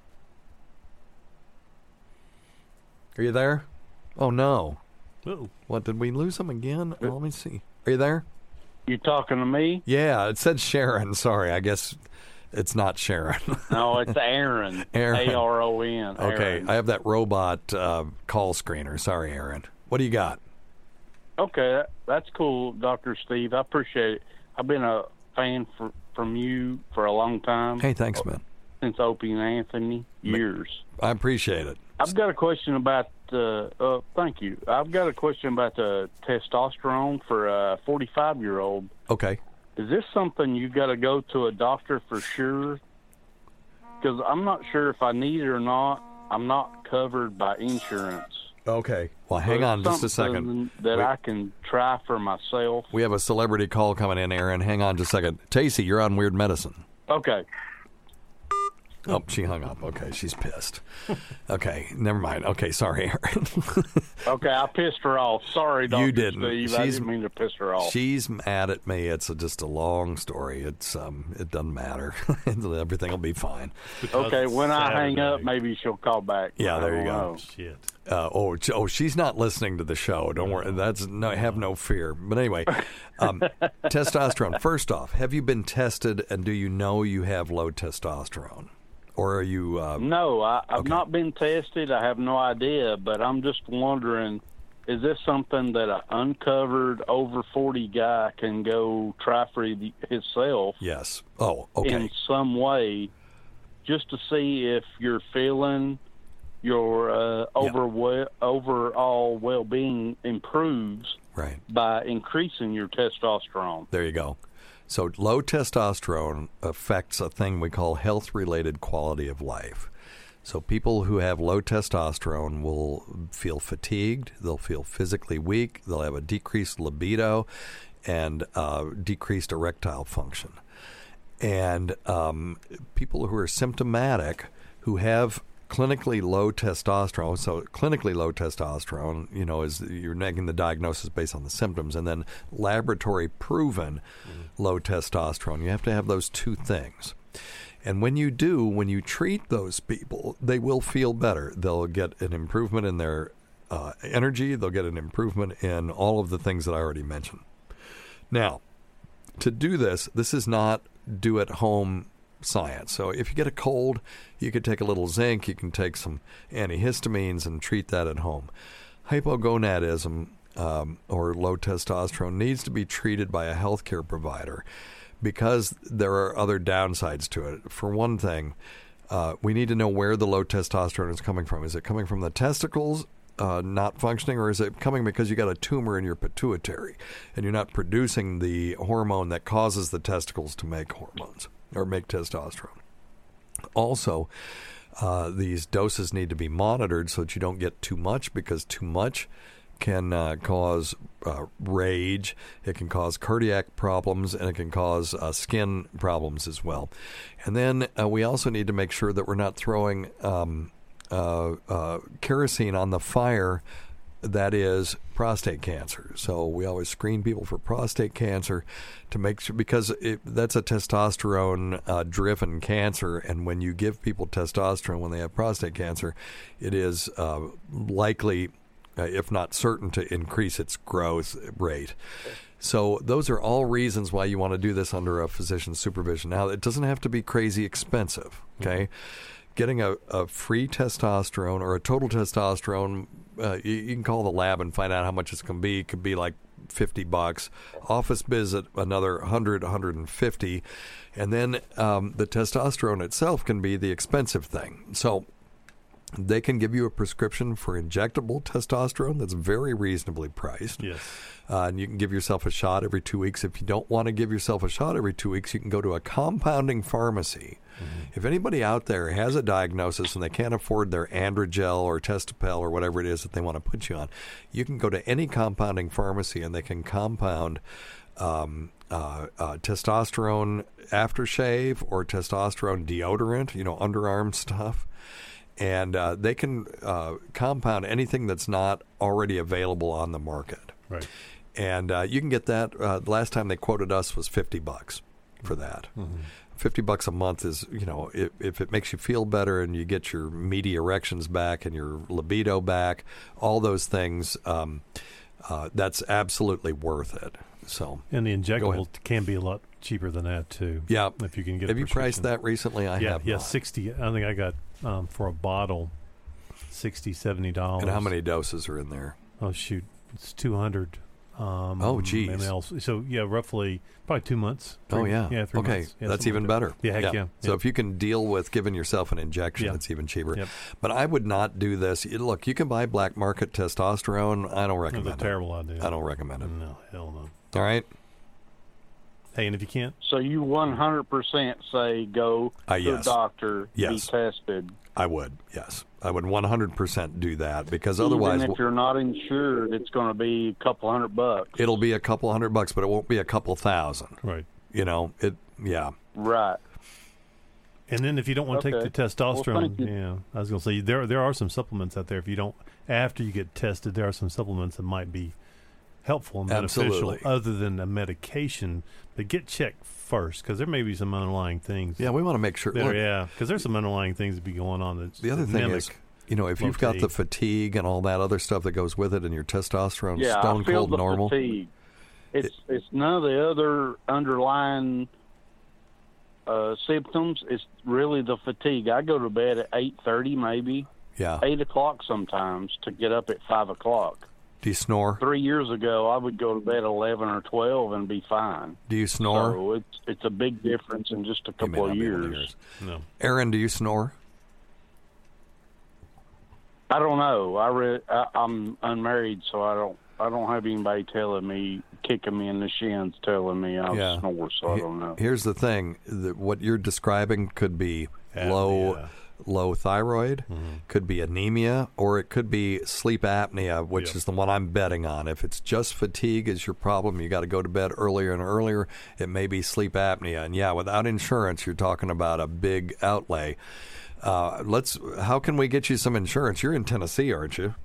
Are you there? Oh, no. Uh-oh. What, did we lose him again? Oh, let me see. Are you there? You talking to me? Yeah, it said Sharon. Sorry, I guess it's not Sharon. No, it's Aaron. Aaron. A R O N. Okay, I have that robot uh, call screener. Sorry, Aaron. What do you got? Okay, that, that's cool, Doctor Steve. I appreciate it. I've been a fan for, from you for a long time. Hey, thanks, man. Since Opie and Anthony, years. I appreciate it. I've got a question about, uh, uh, thank you. I've got a question about the testosterone for a forty-five-year-old. Okay. Is this something you got to go to a doctor for sure? Because I'm not sure if I need it or not. I'm not covered by insurance. Okay. Well, hang so on just a second. That we, I can try for myself. We have a celebrity call coming in, Aaron. Hang on just a second. Tacey, you're on Weird Medicine. Okay. Oh, she hung up. Okay, she's pissed. Okay, never mind. Okay, sorry, Aaron. Okay, I pissed her off. Sorry, Doctor You didn't. Steve. She's, I didn't mean to piss her off. She's mad at me. It's a, just a long story. It's um, It doesn't matter. Everything will be fine. Okay, when I hang up, maybe she'll call back. Yeah, there you go. Know. Shit. Uh, oh, oh, she's not listening to the show. Don't worry. That's no, have no fear. But anyway, um, testosterone. First off, have you been tested, and do you know you have low testosterone? Or are you... Uh, no, I, I've okay. not been tested. I have no idea, but I'm just wondering, is this something that an uncovered over forty guy can go try for himself? Yes. Oh, okay. In some way, just to see if you're feeling your uh, over yeah. overall well-being improves right. by increasing your testosterone. There you go. So low testosterone affects a thing we call health-related quality of life. So people who have low testosterone will feel fatigued, they'll feel physically weak, they'll have a decreased libido, and uh, decreased erectile function. And um, people who are symptomatic, who have clinically low testosterone, so clinically low testosterone, you know, is you're making the diagnosis based on the symptoms, and then laboratory proven mm-hmm. low testosterone. You have to have those two things. And when you do, when you treat those people, they will feel better. They'll get an improvement in their uh, energy. They'll get an improvement in all of the things that I already mentioned. Now, to do this, this is not do-at-home science. So if you get a cold, you could take a little zinc, you can take some antihistamines and treat that at home. Hypogonadism um, or low testosterone needs to be treated by a healthcare provider because there are other downsides to it. For one thing, uh, we need to know where the low testosterone is coming from. Is it coming from the testicles uh, not functioning, or is it coming because you got a tumor in your pituitary and you're not producing the hormone that causes the testicles to make hormones or make testosterone? Also, uh, these doses need to be monitored so that you don't get too much, because too much can uh, cause uh, rage, it can cause cardiac problems, and it can cause uh, skin problems as well. And then uh, we also need to make sure that we're not throwing um, uh, uh, kerosene on the fire that is prostate cancer. So we always screen people for prostate cancer to make sure, because it, that's a testosterone-driven uh, cancer, and when you give people testosterone when they have prostate cancer, it is uh, likely, uh, if not certain, to increase its growth rate. So those are all reasons why you want to do this under a physician's supervision. Now, it doesn't have to be crazy expensive, okay? getting a, a free testosterone or a total testosterone, uh, you, you can call the lab and find out how much it's going to be. It could be like fifty bucks. Office visit, another one hundred, one hundred fifty. And then um, the testosterone itself can be the expensive thing. So they can give you a prescription for injectable testosterone that's very reasonably priced. Yes. Uh, and you can give yourself a shot every two weeks. If you don't want to give yourself a shot every two weeks, you can go to a compounding pharmacy. Mm-hmm. If anybody out there has a diagnosis and they can't afford their Androgel or Testopel or whatever it is that they want to put you on, you can go to any compounding pharmacy and they can compound um, uh, uh, testosterone aftershave or testosterone deodorant, you know, underarm stuff. And uh, they can uh, compound anything that's not already available on the market. Right. And uh, you can get that. Uh, the last time they quoted us was fifty bucks for that. Mm-hmm. fifty bucks a month is, you know, if, if it makes you feel better and you get your meaty erections back and your libido back, all those things, um, uh, that's absolutely worth it. So, and the injectable can be a lot cheaper than that too. Yeah, if you can get. Have a you priced that recently? I yeah, have. Yeah, not. sixty. I think I got um, for a bottle, sixty, seventy dollars. And how many doses are in there? Oh shoot, it's two hundred. Um, oh geez. M Ls. So yeah, roughly probably two months. Three, oh yeah. Yeah. Three okay, months. Yeah, that's even like better. That. Yeah, heck yeah. yeah. So yeah. if you can deal with giving yourself an injection, yeah. it's even cheaper. Yep. But I would not do this. Look, you can buy black market testosterone. I don't recommend it. That's a terrible idea. I don't recommend it. No, hell no. All right. Hey, and if you can't, so you one hundred percent say go uh, to yes. a doctor, yes. be tested. I would, yes. I would one hundred percent do that because otherwise... Even if you're not insured, it's going to be a couple hundred bucks. It'll be a couple hundred bucks, but it won't be a couple thousand. Right. You know, it, yeah. Right. And then if you don't want to okay. take the testosterone, well, yeah, I was going to say, there there are some supplements out there. If you don't, after you get tested, there are some supplements that might be helpful and beneficial Absolutely. other than a medication. But get checked first because there may be some underlying things. Yeah, we want to make sure. That Look, are, yeah, because there's some underlying things that be going on. That's the other that thing mimic is, you know, if you've got fatigue. the fatigue and all that other stuff that goes with it and your testosterone yeah, stone I feel cold the normal. Fatigue. It's, it, it's none of the other underlying uh, symptoms. It's really the fatigue. I go to bed at eight thirty maybe. Yeah. eight o'clock sometimes to get up at five o'clock. Do you snore? Three years ago, I would go to bed at eleven or twelve and be fine. Do you snore? So it's it's a big difference in just a couple of years. years. No. Aaron, do you snore? I don't know. I re- I, I'm unmarried, so I don't. I don't have anybody telling me, kicking me in the shins, telling me I yeah. snore. So I don't know. Here's the thing: that what you're describing could be Apnea. low. low thyroid, mm-hmm. could be anemia, or it could be sleep apnea, which yep. is the one I'm betting on. If it's just fatigue is your problem, you got to go to bed earlier and earlier, it may be sleep apnea. And yeah, without insurance, you're talking about a big outlay. Uh, let's. How can we get you some insurance? You're in Tennessee, aren't you?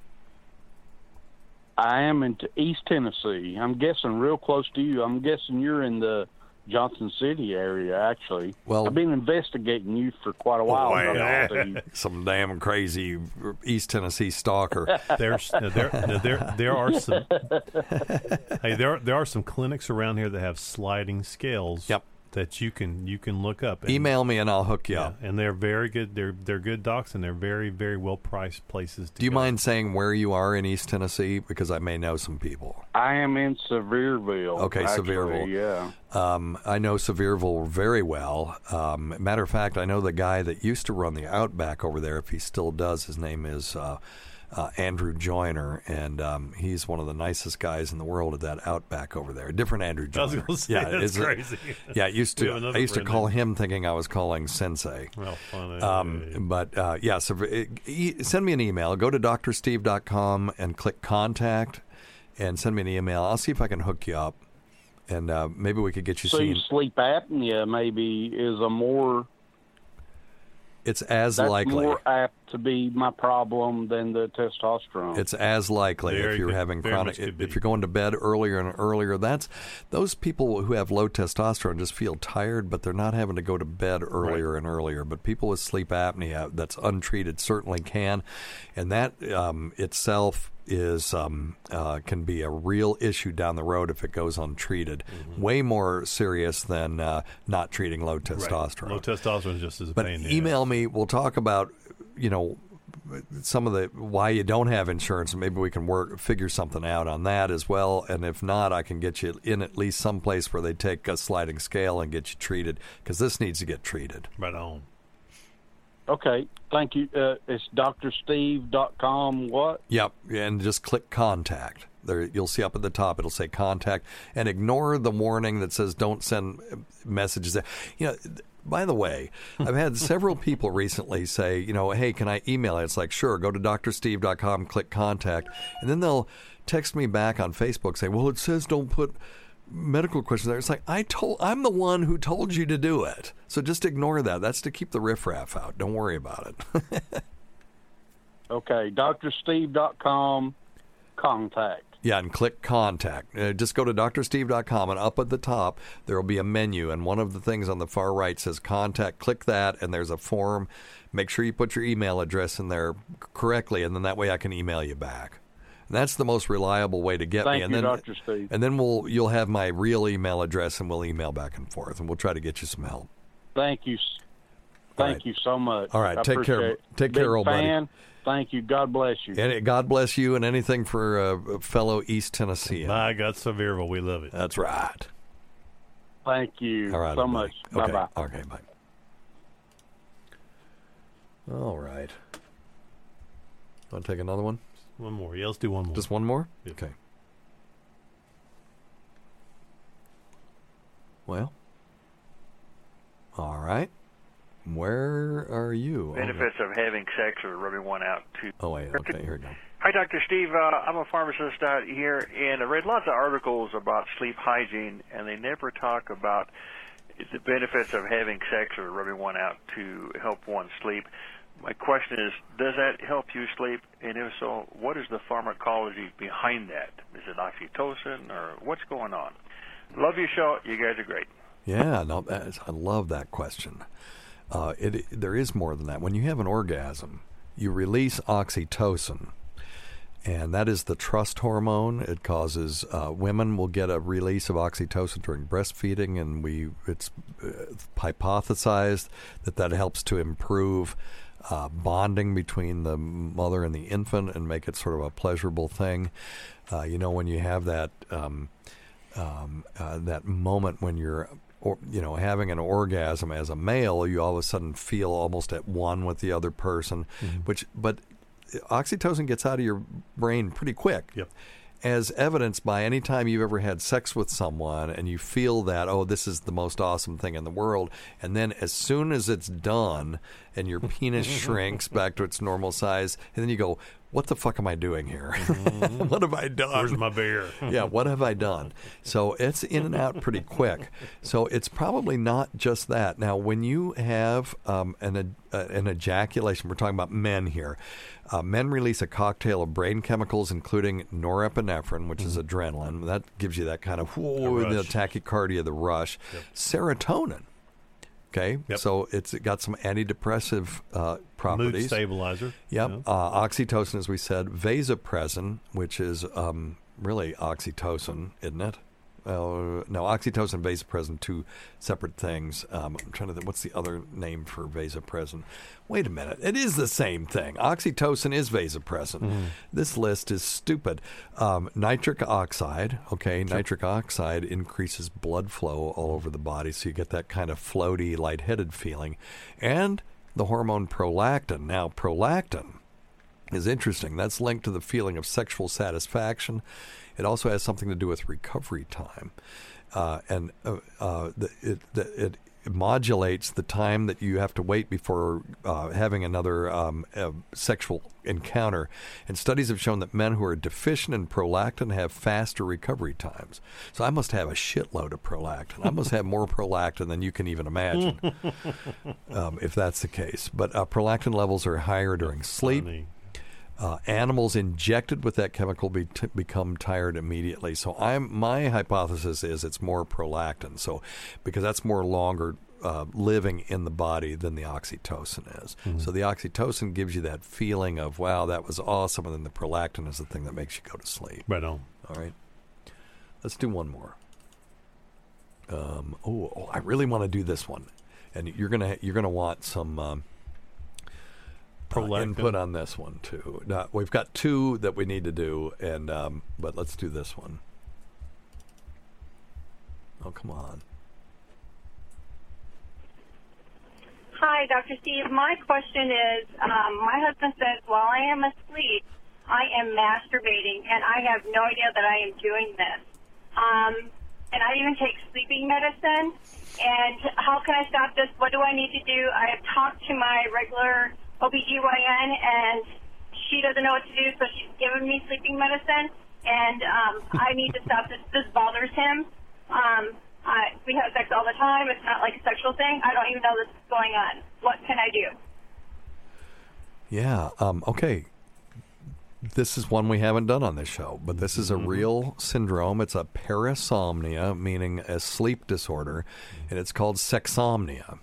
I am in East Tennessee. I'm guessing real close to you. I'm guessing you're in the Johnson City area, actually. Well, I've been investigating you for quite a while. Oh, yeah. Some damn crazy East Tennessee stalker. There's uh, there, uh, there there are some. hey, there there are some clinics around here that have sliding scales. Yep. That you can you can look up. And, Email me and I'll hook you yeah, up. And they're very good. They're they're good docs and they're very very well priced places. To Do you go. mind saying where you are in East Tennessee because I may know some people? I am in Sevierville. Okay, actually, Sevierville. Yeah. Um, I know Sevierville very well. Um, matter of fact, I know the guy that used to run the Outback over there. If he still does, his name is uh, uh, Andrew Joyner, and um, he's one of the nicest guys in the world at that Outback over there. Different Andrew Joyner. I was gonna say, yeah, that's it's crazy. A, yeah, used to. I used to call name. him thinking I was calling Sensei. Well, funny. Um, but uh, yeah, so it, e- send me an email. Go to d r steve dot com and click contact, and send me an email. I'll see if I can hook you up. And uh, maybe we could get you so seen. So sleep apnea maybe is a more... It's as that's likely. more apt to be my problem than the testosterone. It's as likely Very if you're good- having very chronic, much if, could be. if you're going to bed earlier and earlier. That's those people who have low testosterone just feel tired, but they're not having to go to bed earlier and earlier. But people with sleep apnea that's untreated certainly can, and that um, itself is um, uh, can be a real issue down the road if it goes untreated. Mm-hmm. Way more serious than uh, not treating low testosterone. Low testosterone is just as a But pain. in the email ass. me. We'll talk about, you know, some of the why you don't have insurance, and maybe we can work figure something out on that as well. And if not, I can get you in at least some place where they take a sliding scale and get you treated, because this needs to get treated. Right on. Okay, thank you. Uh, it's D R steve dot com. What? Yep, and just click contact. There, you'll see up at the top. It'll say contact, and ignore the warning that says don't send messages there. You know. By the way, I've had several people recently say, you know, hey, can I email it? It's like, sure, go to D R steve dot com, click contact, and then they'll text me back on Facebook saying, well, it says don't put medical questions there. It's like, I told, I'm the one who told you to do it. So just ignore that. That's to keep the riffraff out. Don't worry about it. Okay, D R steve dot com, contact. Yeah, and click contact. Uh, just go to D R steve dot com, and up at the top, there will be a menu, and one of the things on the far right says contact. Click that, and there's a form. Make sure you put your email address in there correctly, and then that way I can email you back. And that's the most reliable way to get Thank me. And you, then, Doctor Steve. And then we'll you'll have my real email address, and we'll email back and forth, and we'll try to get you some help. Thank you. All Thank right. you so much. All right, I take care. appreciate it. Take Big care, old buddy. fan. Thank you. God bless you. And God bless you, and anything for uh, fellow East Tennessean. My God, Sevierville, we love it. That's right. Thank you All right, so old much. buddy. Bye Okay. bye. Okay, bye. All right. Want to take another one? One more. Yeah, let's do one more. Just one more? Yep. Okay. Well. All right. Where are you? Benefits of having sex or rubbing one out too. Oh, wait. Okay, here we go. Hi, Doctor Steve. Uh, I'm a pharmacist out here, and I read lots of articles about sleep hygiene, and they never talk about the benefits of having sex or rubbing one out to help one sleep. My question is, does that help you sleep? And if so, what is the pharmacology behind that? Is it oxytocin, or what's going on? Love your show. You guys are great. Yeah, no, that's, I love that question. Uh, it, it there is more than that. When you have an orgasm, you release oxytocin, and that is the trust hormone. It causes uh, women will get a release of oxytocin during breastfeeding, and we it's uh, hypothesized that that helps to improve uh, bonding between the mother and the infant and make it sort of a pleasurable thing. Uh, you know, when you have that um, um, uh, that moment when you're Or, you know, having an orgasm as a male, you all of a sudden feel almost at one with the other person, Mm-hmm. which, but oxytocin gets out of your brain pretty quick. Yep. As evidenced by any time you've ever had sex with someone and you feel that, oh, this is the most awesome thing in the world. And then as soon as it's done and your penis shrinks back to its normal size, and then you go, what the fuck am I doing here? Mm-hmm. What have I done? Where's my beer? Yeah, what have I done? So it's in and out pretty quick. So it's probably not just that. Now, when you have um, an, uh, an ejaculation, we're talking about men here. Uh, men release a cocktail of brain chemicals, including norepinephrine, which is adrenaline. That gives you that kind of whoa, the tachycardia, the rush. Yep. Serotonin. Okay, Yep. so it's got some antidepressive uh, properties. Mood stabilizer. Yep. you know. Uh, oxytocin, as we said. Vasopressin, which is um, really oxytocin, isn't it? Uh, no, oxytocin and vasopressin, two separate things. Um, I'm trying to think, what's the other name for vasopressin? Wait a minute. It is the same thing. Oxytocin is vasopressin. Mm-hmm. This list is stupid. Um, nitric oxide, okay, sure. Nitric oxide increases blood flow all over the body, so you get that kind of floaty, lightheaded feeling. And the hormone prolactin. Now, prolactin is interesting. That's linked to the feeling of sexual satisfaction. It also has something to do with recovery time, uh, and uh, uh, the, it, the, it modulates the time that you have to wait before uh, having another um, uh, sexual encounter. And studies have shown that men who are deficient in prolactin have faster recovery times. So I must have a shitload of prolactin. I must have more prolactin than you can even imagine, um, if that's the case. But uh, prolactin levels are higher during sleep. Uh, animals injected with that chemical be t- become tired immediately. So I'm my hypothesis is it's more prolactin. So because that's more longer uh, living in the body than the oxytocin is. Mm-hmm. So the oxytocin gives you that feeling of, wow, that was awesome, and then the prolactin is the thing that makes you go to sleep. Right on. All right. Let's do one more. Um, oh, oh, I really want to do this one, and you're gonna you're gonna want some. Um, Uh, input on this one too. Now, we've got two that we need to do, and um, but let's do this one. Oh, come on. Hi, Doctor Steve. My question is, um, my husband says while I am asleep, I am masturbating, and I have no idea that I am doing this. Um, and I even take sleeping medicine. And how can I stop this? What do I need to do? I have talked to my regular O B G Y N, and she doesn't know what to do, so she's given me sleeping medicine, and um, I need to stop this. This bothers him. Um, I, we have sex all the time. It's not like a sexual thing. I don't even know this is going on. What can I do? Yeah, um, okay. This is one we haven't done on this show, but this is a Mm-hmm. real syndrome. It's a parasomnia, meaning a sleep disorder, and it's called sexomnia.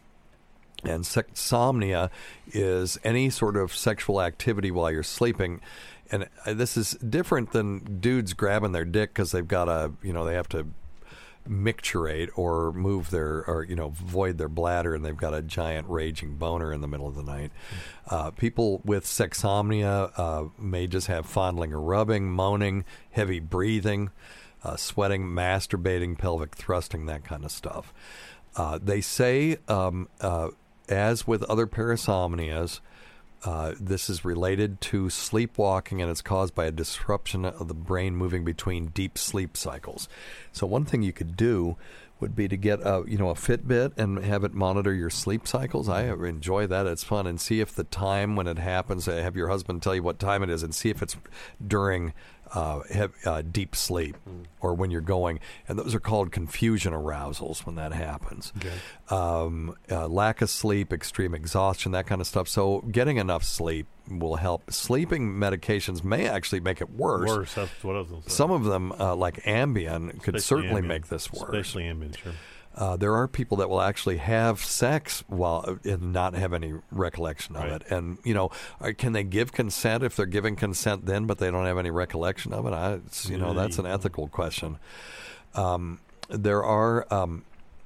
And sexomnia is any sort of sexual activity while you're sleeping. And this is different than dudes grabbing their dick because they've got to, you know, they have to micturate or move their, or, you know, void their bladder, and they've got a giant raging boner in the middle of the night. Uh, people with sexomnia uh, may just have fondling or rubbing, moaning, heavy breathing, uh, sweating, masturbating, pelvic thrusting, that kind of stuff. Uh, they say, um, uh, as with other parasomnias, uh, this is related to sleepwalking, and it's caused by a disruption of the brain moving between deep sleep cycles. So one thing you could do would be to get a, you know, a Fitbit and have it monitor your sleep cycles. I enjoy that. It's fun. And see if the time when it happens, have your husband tell you what time it is, and see if it's during Uh, have, uh, deep sleep mm. or when you're going, and those are called confusion arousals when that happens. Okay. Um, uh, lack of sleep, extreme exhaustion, that kind of stuff. So getting enough sleep will help. Sleeping medications may actually make it worse. Worse, that's what I was going to say. Some of them, uh, like Ambien, could Especially certainly Ambien. make this worse. Especially Ambien, sure. Uh, there are people that will actually have sex while and not have any recollection of Right. it. And, you know, are, can they give consent if they're giving consent then, but they don't have any recollection of it? I, it's, you know, that's an ethical question. Um, there are um,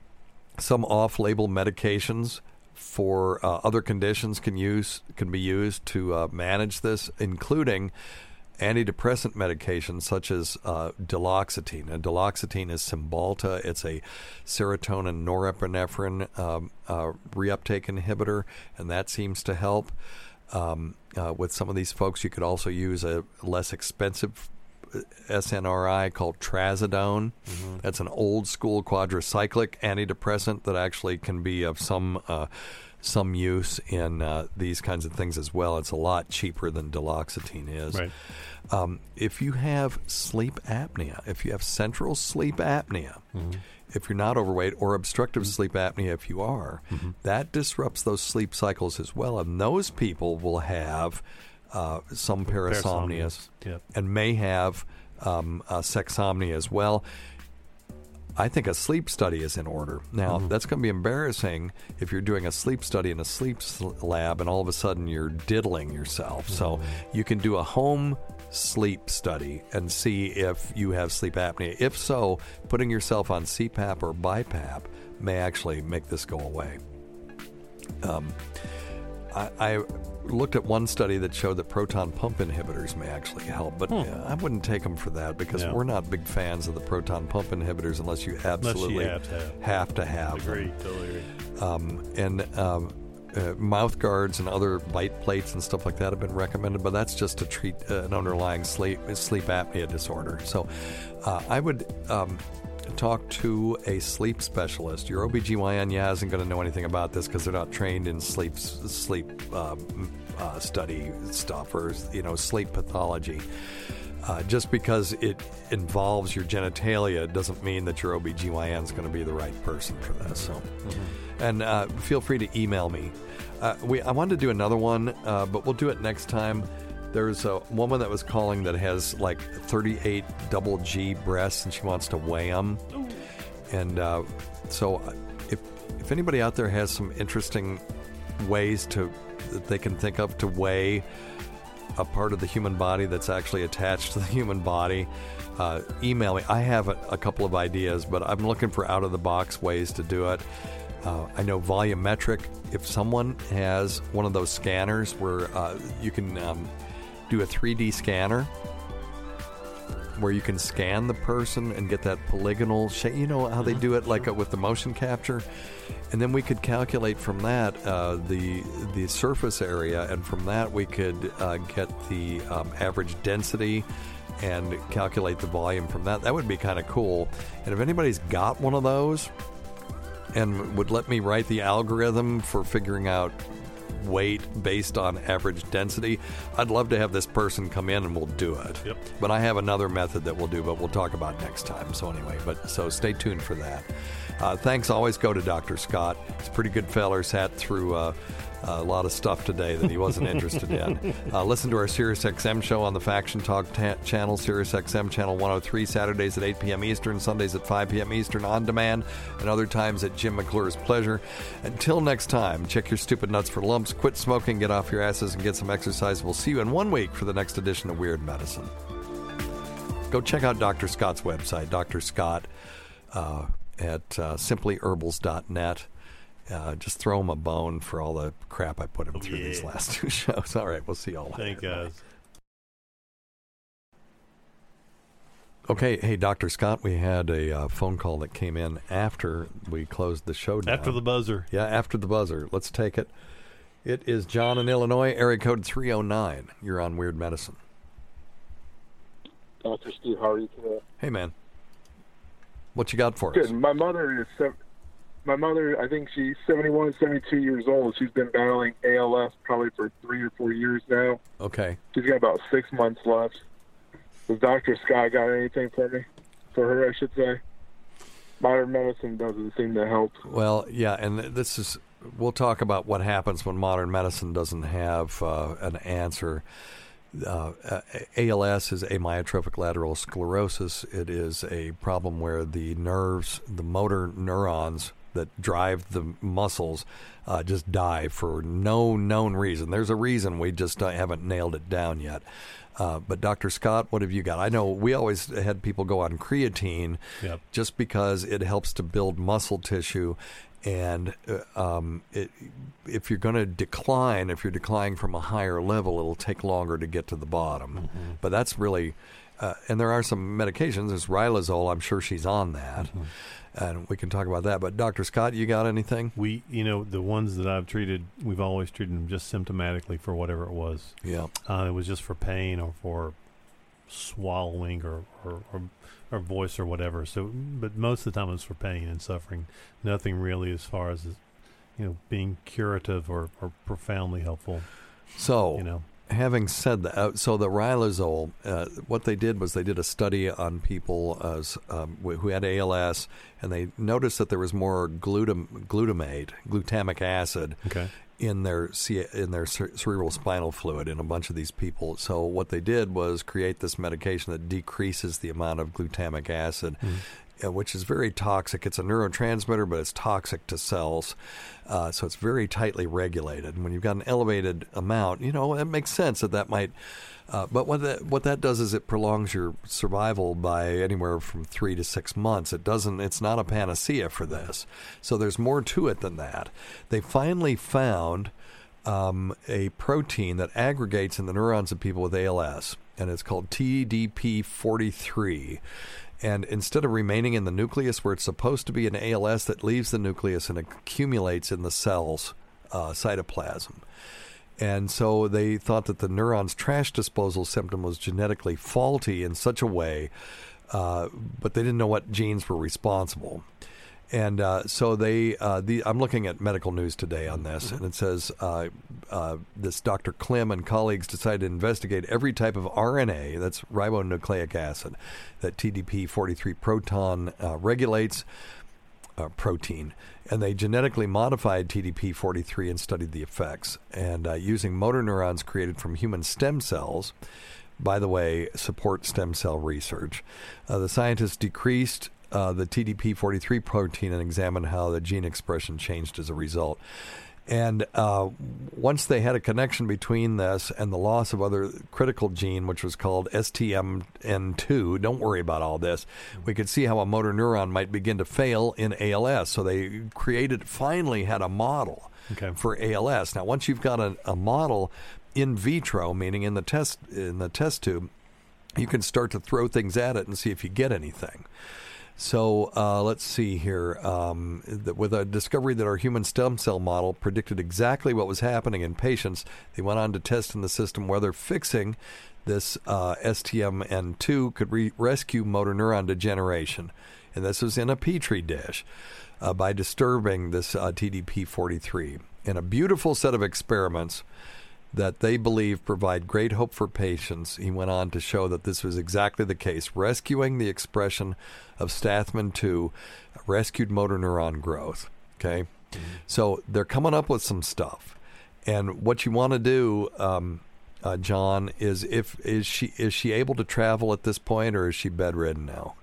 some off-label medications for uh, other conditions can use can be used to uh, manage this, including antidepressant medications such as uh, duloxetine. And duloxetine is Cymbalta. It's a serotonin norepinephrine um, uh, reuptake inhibitor, and that seems to help. Um, uh, with some of these folks, you could also use a less expensive S N R I called trazodone. Mm-hmm. That's an old school quadricyclic antidepressant that actually can be of some uh, some use in uh, these kinds of things as well. It's a lot cheaper than duloxetine is. Right. Um, if you have sleep apnea, if you have central sleep apnea, mm-hmm. if you're not overweight, or obstructive mm-hmm. sleep apnea if you are, mm-hmm. that disrupts those sleep cycles as well. And those people will have uh, some parasomnias yep. and may have um, uh, sexomnia as well. I think a sleep study is in order. Now, mm-hmm. that's going to be embarrassing if you're doing a sleep study in a sleep lab and all of a sudden you're diddling yourself. Mm-hmm. So you can do a home sleep study and see if you have sleep apnea. If so, putting yourself on C PAP or BiPAP may actually make this go away. Um, I, I looked at one study that showed that proton pump inhibitors may actually help, but hmm. uh, I wouldn't take them for that because no. we're not big fans of the proton pump inhibitors unless you absolutely unless you have to have, have, to have agree, them. Totally agree. Um, and um, uh, mouth guards and other bite plates and stuff like that have been recommended, but that's just to treat uh, an underlying sleep sleep apnea disorder. So uh, I would um, talk to a sleep specialist. Your O B G Y N, yeah, isn't going to know anything about this because they're not trained in sleep sleep um, uh, study stuff or, you know, sleep pathology. Uh, just because it involves your genitalia doesn't mean that your O B G Y N is going to be the right person for this. So, mm-hmm. And uh, feel free to email me. Uh, we I wanted to do another one, uh, but we'll do it next time. There's a woman that was calling that has like thirty-eight double G breasts, and she wants to weigh them. Ooh. And uh, so, if if anybody out there has some interesting ways to that they can think of to weigh a part of the human body that's actually attached to the human body, uh, email me. I have a, a couple of ideas, but I'm looking for out-of-the-box ways to do it. Uh, I know volumetric. If someone has one of those scanners where uh, you can um, do a three D scanner, where you can scan the person and get that polygonal shape. You know how they do it, like uh, with the motion capture, and then we could calculate from that uh, the the surface area, and from that we could uh, get the um, average density and calculate the volume from that. That would be kind of cool. And if anybody's got one of those and would let me write the algorithm for figuring out weight based on average density, I'd love to have this person come in and we'll do it. Yep. But I have another method that we'll do, but we'll talk about next time. So anyway, but so stay tuned for that. Uh, thanks always go to Doctor Scott. He's a pretty good feller, sat through uh, a lot of stuff today that he wasn't interested in. Uh, listen to our Sirius X M show on the Faction Talk ta- channel, Sirius X M channel one oh three, Saturdays at eight p.m. Eastern, Sundays at five p.m. Eastern on demand, and other times at Jim McClure's pleasure. Until next time, check your stupid nuts for lumps, quit smoking, get off your asses, and get some exercise. We'll see you in one week for the next edition of Weird Medicine. Go check out Doctor Scott's website, Doctor Scott, uh, at uh, simply herbals dot net. Uh, just throw him a bone for all the crap I put him oh, through yeah. these last two shows. All right, we'll see y'all later. Thank you, guys. Okay, hey, Doctor Scott, we had a uh, phone call that came in after we closed the show down. After the buzzer. Yeah, after the buzzer. Let's take it. It is John in Illinois, area code three oh nine. You're on Weird Medicine. Doctor Steve, how are you today? Hey, man. What you got for Good. us? My mother is... Sev- My mother, I think she's seventy-one, seventy-two years old. She's been battling A L S probably for three or four years now. Okay. She's got about six months left. Does Doctor Scott got anything for me? For her, I should say. Modern medicine doesn't seem to help. Well, yeah, and this is... We'll talk about what happens when modern medicine doesn't have uh, an answer. Uh, A L S is amyotrophic lateral sclerosis. It is a problem where the nerves, the motor neurons that drive the muscles, uh, just die for no known reason. There's a reason, we just uh, haven't nailed it down yet. Uh, but Doctor Scott, what have you got? I know we always had people go on creatine yep. just because it helps to build muscle tissue. And uh, um, it, if you're going to decline, if you're declining from a higher level, it'll take longer to get to the bottom. Mm-hmm. But that's really, uh, and there are some medications. There's Riluzole. I'm sure she's on that. Mm-hmm. And we can talk about that. But Doctor Scott, you got anything? We, you know, the ones that I've treated, we've always treated them just symptomatically for whatever it was. Yeah. Uh, it was just for pain or for swallowing or, or, or or voice or whatever. So, but most of the time it was for pain and suffering. Nothing really as far as, you know, being curative or, or profoundly helpful. So, you know, having said that, uh, so the Riluzole, uh, what they did was they did a study on people as, um, who had A L S, and they noticed that there was more glutam- glutamate, glutamic acid, okay. in their C- in their cerebral spinal fluid in a bunch of these people. So what they did was create this medication that decreases the amount of glutamic acid, mm. uh, which is very toxic. It's a neurotransmitter, but it's toxic to cells. Uh, so it's very tightly regulated. And when you've got an elevated amount, you know, it makes sense that that might... Uh, but what that what that does is it prolongs your survival by anywhere from three to six months. It doesn't. It's not a panacea for this. So there's more to it than that. They finally found um, a protein that aggregates in the neurons of people with A L S, and it's called T D P forty-three. And instead of remaining in the nucleus where it's supposed to be in A L S, that leaves the nucleus and accumulates in the cell's uh, cytoplasm. And so they thought that the neuron's trash disposal symptom was genetically faulty in such a way uh, but they didn't know what genes were responsible. And uh, so they, uh, the, I'm looking at Medical News Today on this, mm-hmm. and it says uh, uh, this Doctor Klim and colleagues decided to investigate every type of R N A, that's ribonucleic acid, that T D P forty-three proton uh, regulates, uh, protein. And they genetically modified T D P forty-three and studied the effects. And uh, using motor neurons created from human stem cells, by the way, support stem cell research, uh, the scientists decreased Uh, the T D P forty-three protein and examine how the gene expression changed as a result. And uh, once they had a connection between this and the loss of other critical gene, which was called S T M N two, don't worry about all this, we could see how a motor neuron might begin to fail in A L S. So they created, finally had a model okay. for A L S. Now, once you've got a, a model in vitro, meaning in the test in the test tube, you can start to throw things at it and see if you get anything. So uh, let's see here. Um, that with a discovery that our human stem cell model predicted exactly what was happening in patients, they went on to test in the system whether fixing this uh, S T M N two could re- rescue motor neuron degeneration. And this was in a petri dish uh, by disturbing this uh, T D P forty-three. In a beautiful set of experiments that they believe provide great hope for patients, he went on to show that this was exactly the case. Rescuing the expression of Stathmin two rescued motor neuron growth. Okay? Mm-hmm. So they're coming up with some stuff. And what you want to do, um, uh, John, is if is she is she able to travel at this point, or is she bedridden now?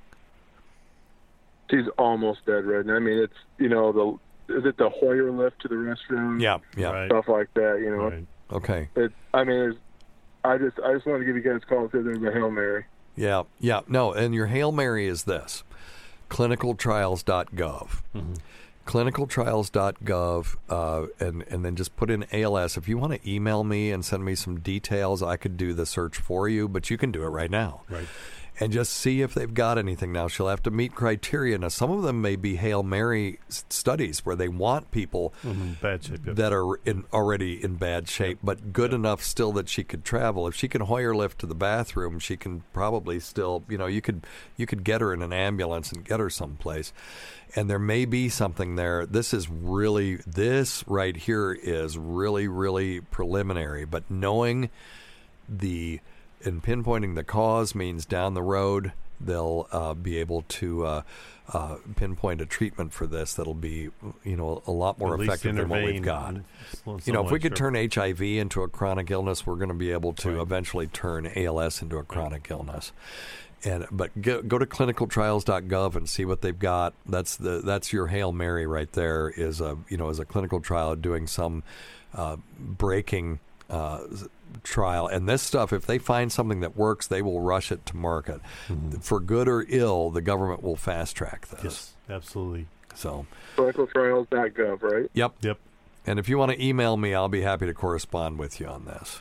She's almost bedridden. I mean, it's, you know, the is it the Hoyer lift to the restroom? Yeah, yeah. Stuff like that, you know. Right. Okay. It, I mean, it's, I just I just wanted to give you guys a call and say there's a Hail Mary. Yeah, yeah. No, and your Hail Mary is this, clinical trials dot gov. Mm-hmm. clinical trials dot gov, uh, and, and then just put in A L S. If you want to email me and send me some details, I could do the search for you, but you can do it right now. Right. And just see if they've got anything. Now, she'll have to meet criteria. Now, some of them may be Hail Mary studies where they want people mm-hmm. bad shape, yep. that are in, already in bad shape, but good yep. enough still that she could travel. If she can Hoyer lift to the bathroom, she can probably still, you know, you could you could get her in an ambulance and get her someplace. And there may be something there. This is really, this right here is really, really preliminary. But knowing the... And pinpointing the cause means down the road they'll uh, be able to uh, uh, pinpoint a treatment for this that'll be, you know, a lot more At effective than what we've got. You know, if we could sure. turn H I V into a chronic illness, we're going to be able to right. eventually turn A L S into a chronic right. illness. And but go, go to clinical trials dot gov and see what they've got. That's the that's your Hail Mary right there. Is a you know is a clinical trial doing some uh, breaking. Uh, trial, and this stuff, if they find something that works, they will rush it to market. Mm-hmm. For good or ill, the government will fast track this. Yes, absolutely. So clinical trials dot gov, right? Yep. Yep. And if you want to email me, I'll be happy to correspond with you on this.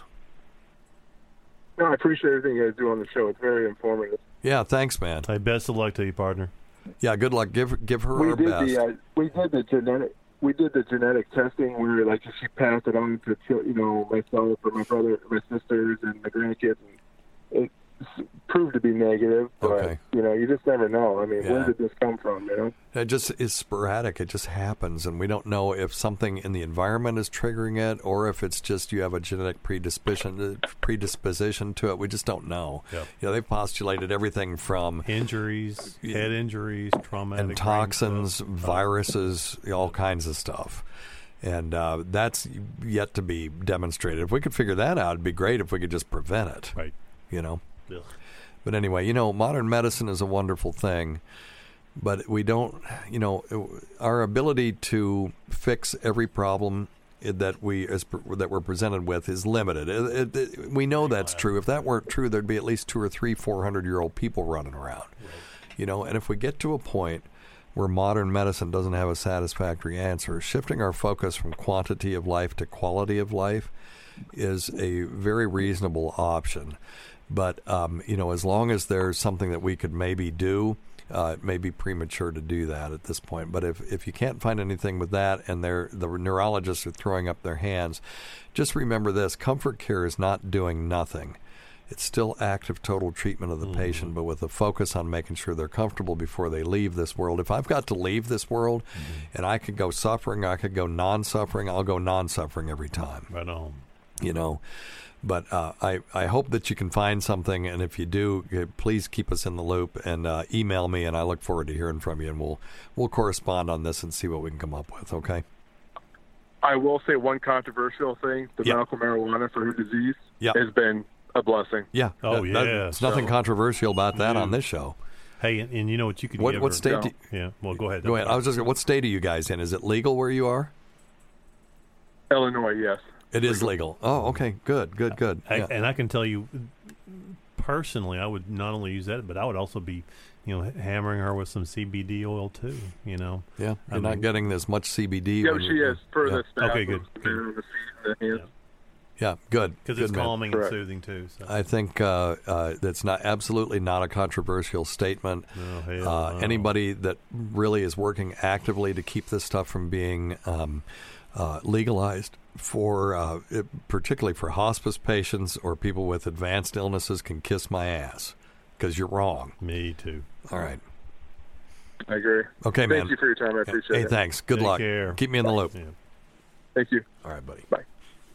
No, I appreciate everything you guys do on the show. It's very informative. Yeah, thanks, man. Hey, best of luck to you, partner. Yeah, good luck. Give give her we our did best. The, uh, we did the genetic. We did the genetic testing where, like, she passed it on to, you know, myself or my brother, my sisters, and the grandkids. And it proved to be negative, but, okay. you know, you just never know. I mean, yeah. where did this come from, you know? It just is sporadic. It just happens, and we don't know if something in the environment is triggering it or if it's just you have a genetic predisposition predisposition to it. We just don't know. Yep. You know, they've postulated everything from injuries, head injuries, traumatic and toxins, viruses, all kinds of stuff. And uh, that's yet to be demonstrated. If we could figure that out, it'd be great if we could just prevent it. Right. You know? Ugh. But anyway, you know, modern medicine is a wonderful thing, but we don't, you know, our ability to fix every problem that we as that we're presented with is limited. It, it, it, we know that's true. If that weren't true, there'd be at least two or three, four hundred year old people running around. Right. You know, and if we get to a point where modern medicine doesn't have a satisfactory answer, shifting our focus from quantity of life to quality of life is a very reasonable option. But, um, you know, as long as there's something that we could maybe do, uh, it may be premature to do that at this point. But if, if you can't find anything with that and they're, the neurologists are throwing up their hands, just remember this. Comfort Care is not doing nothing. It's still active total treatment of the mm-hmm. patient, but with a focus on making sure they're comfortable before they leave this world. If I've got to leave this world mm-hmm. and I could go suffering, I could go non-suffering, I'll go non-suffering every time. Right on. You know, but uh, I, I hope that you can find something, and if you do, please keep us in the loop and uh, email me, and I look forward to hearing from you, and we'll we'll correspond on this and see what we can come up with, okay? I will say one controversial thing, the yep. medical marijuana for her disease yep. has been a blessing. Yeah. Oh, that, yeah. That, there's nothing so, controversial about that yeah. on this show. Hey, and, and you know what you can what, give what her? state no. do you, Yeah, well, go ahead. Go ahead. I was just what state are you guys in? Is it legal where you are? Illinois, yes. It is legal. Oh, okay. Good, good, good. I, yeah. And I can tell you, personally, I would not only use that, but I would also be, you know, hammering her with some C B D oil too. You know. Yeah, you're I not mean, getting as much C B D. Yeah, when she you, is for yeah. the staff. Okay, good. The, the feet and the hands. Yeah, yeah good. Because good it's man. calming Correct. and soothing too. So. I think uh, uh, that's not absolutely not a controversial statement. No, hell uh, no. Anybody that really is working actively to keep this stuff from being um, uh, legalized for, uh, it, particularly for hospice patients or people with advanced illnesses, can kiss my ass because you're wrong. Me too. All right. I agree. Okay, Thank man. you for your time. I appreciate hey, it. Hey, thanks. Good Take luck. care. Keep me in the loop. Yeah. Thank you. All right, buddy. Bye.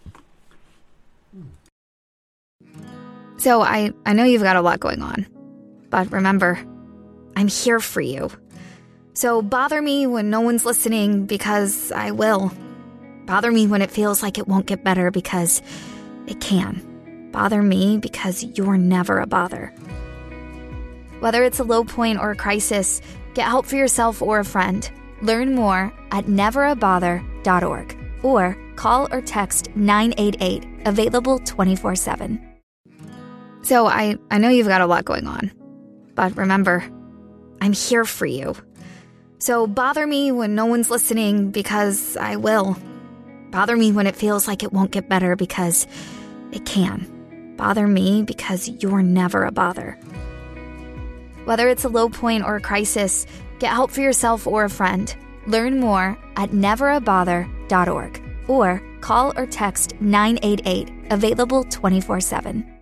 So I, I know you've got a lot going on, but remember, I'm here for you. So bother me when no one's listening, because I will. Bother me when it feels like it won't get better, because it can. Bother me because you're never a bother. Whether it's a low point or a crisis, get help for yourself or a friend. Learn more at never a bother dot org or call or text nine eight eight, available twenty-four seven. So I, I know you've got a lot going on, but remember, I'm here for you. So bother me when no one's listening, because I will. Bother me when it feels like it won't get better, because it can. Bother me because you're never a bother. Whether it's a low point or a crisis, get help for yourself or a friend. Learn more at never a bother dot org or call or text nine eight eight, available twenty-four seven.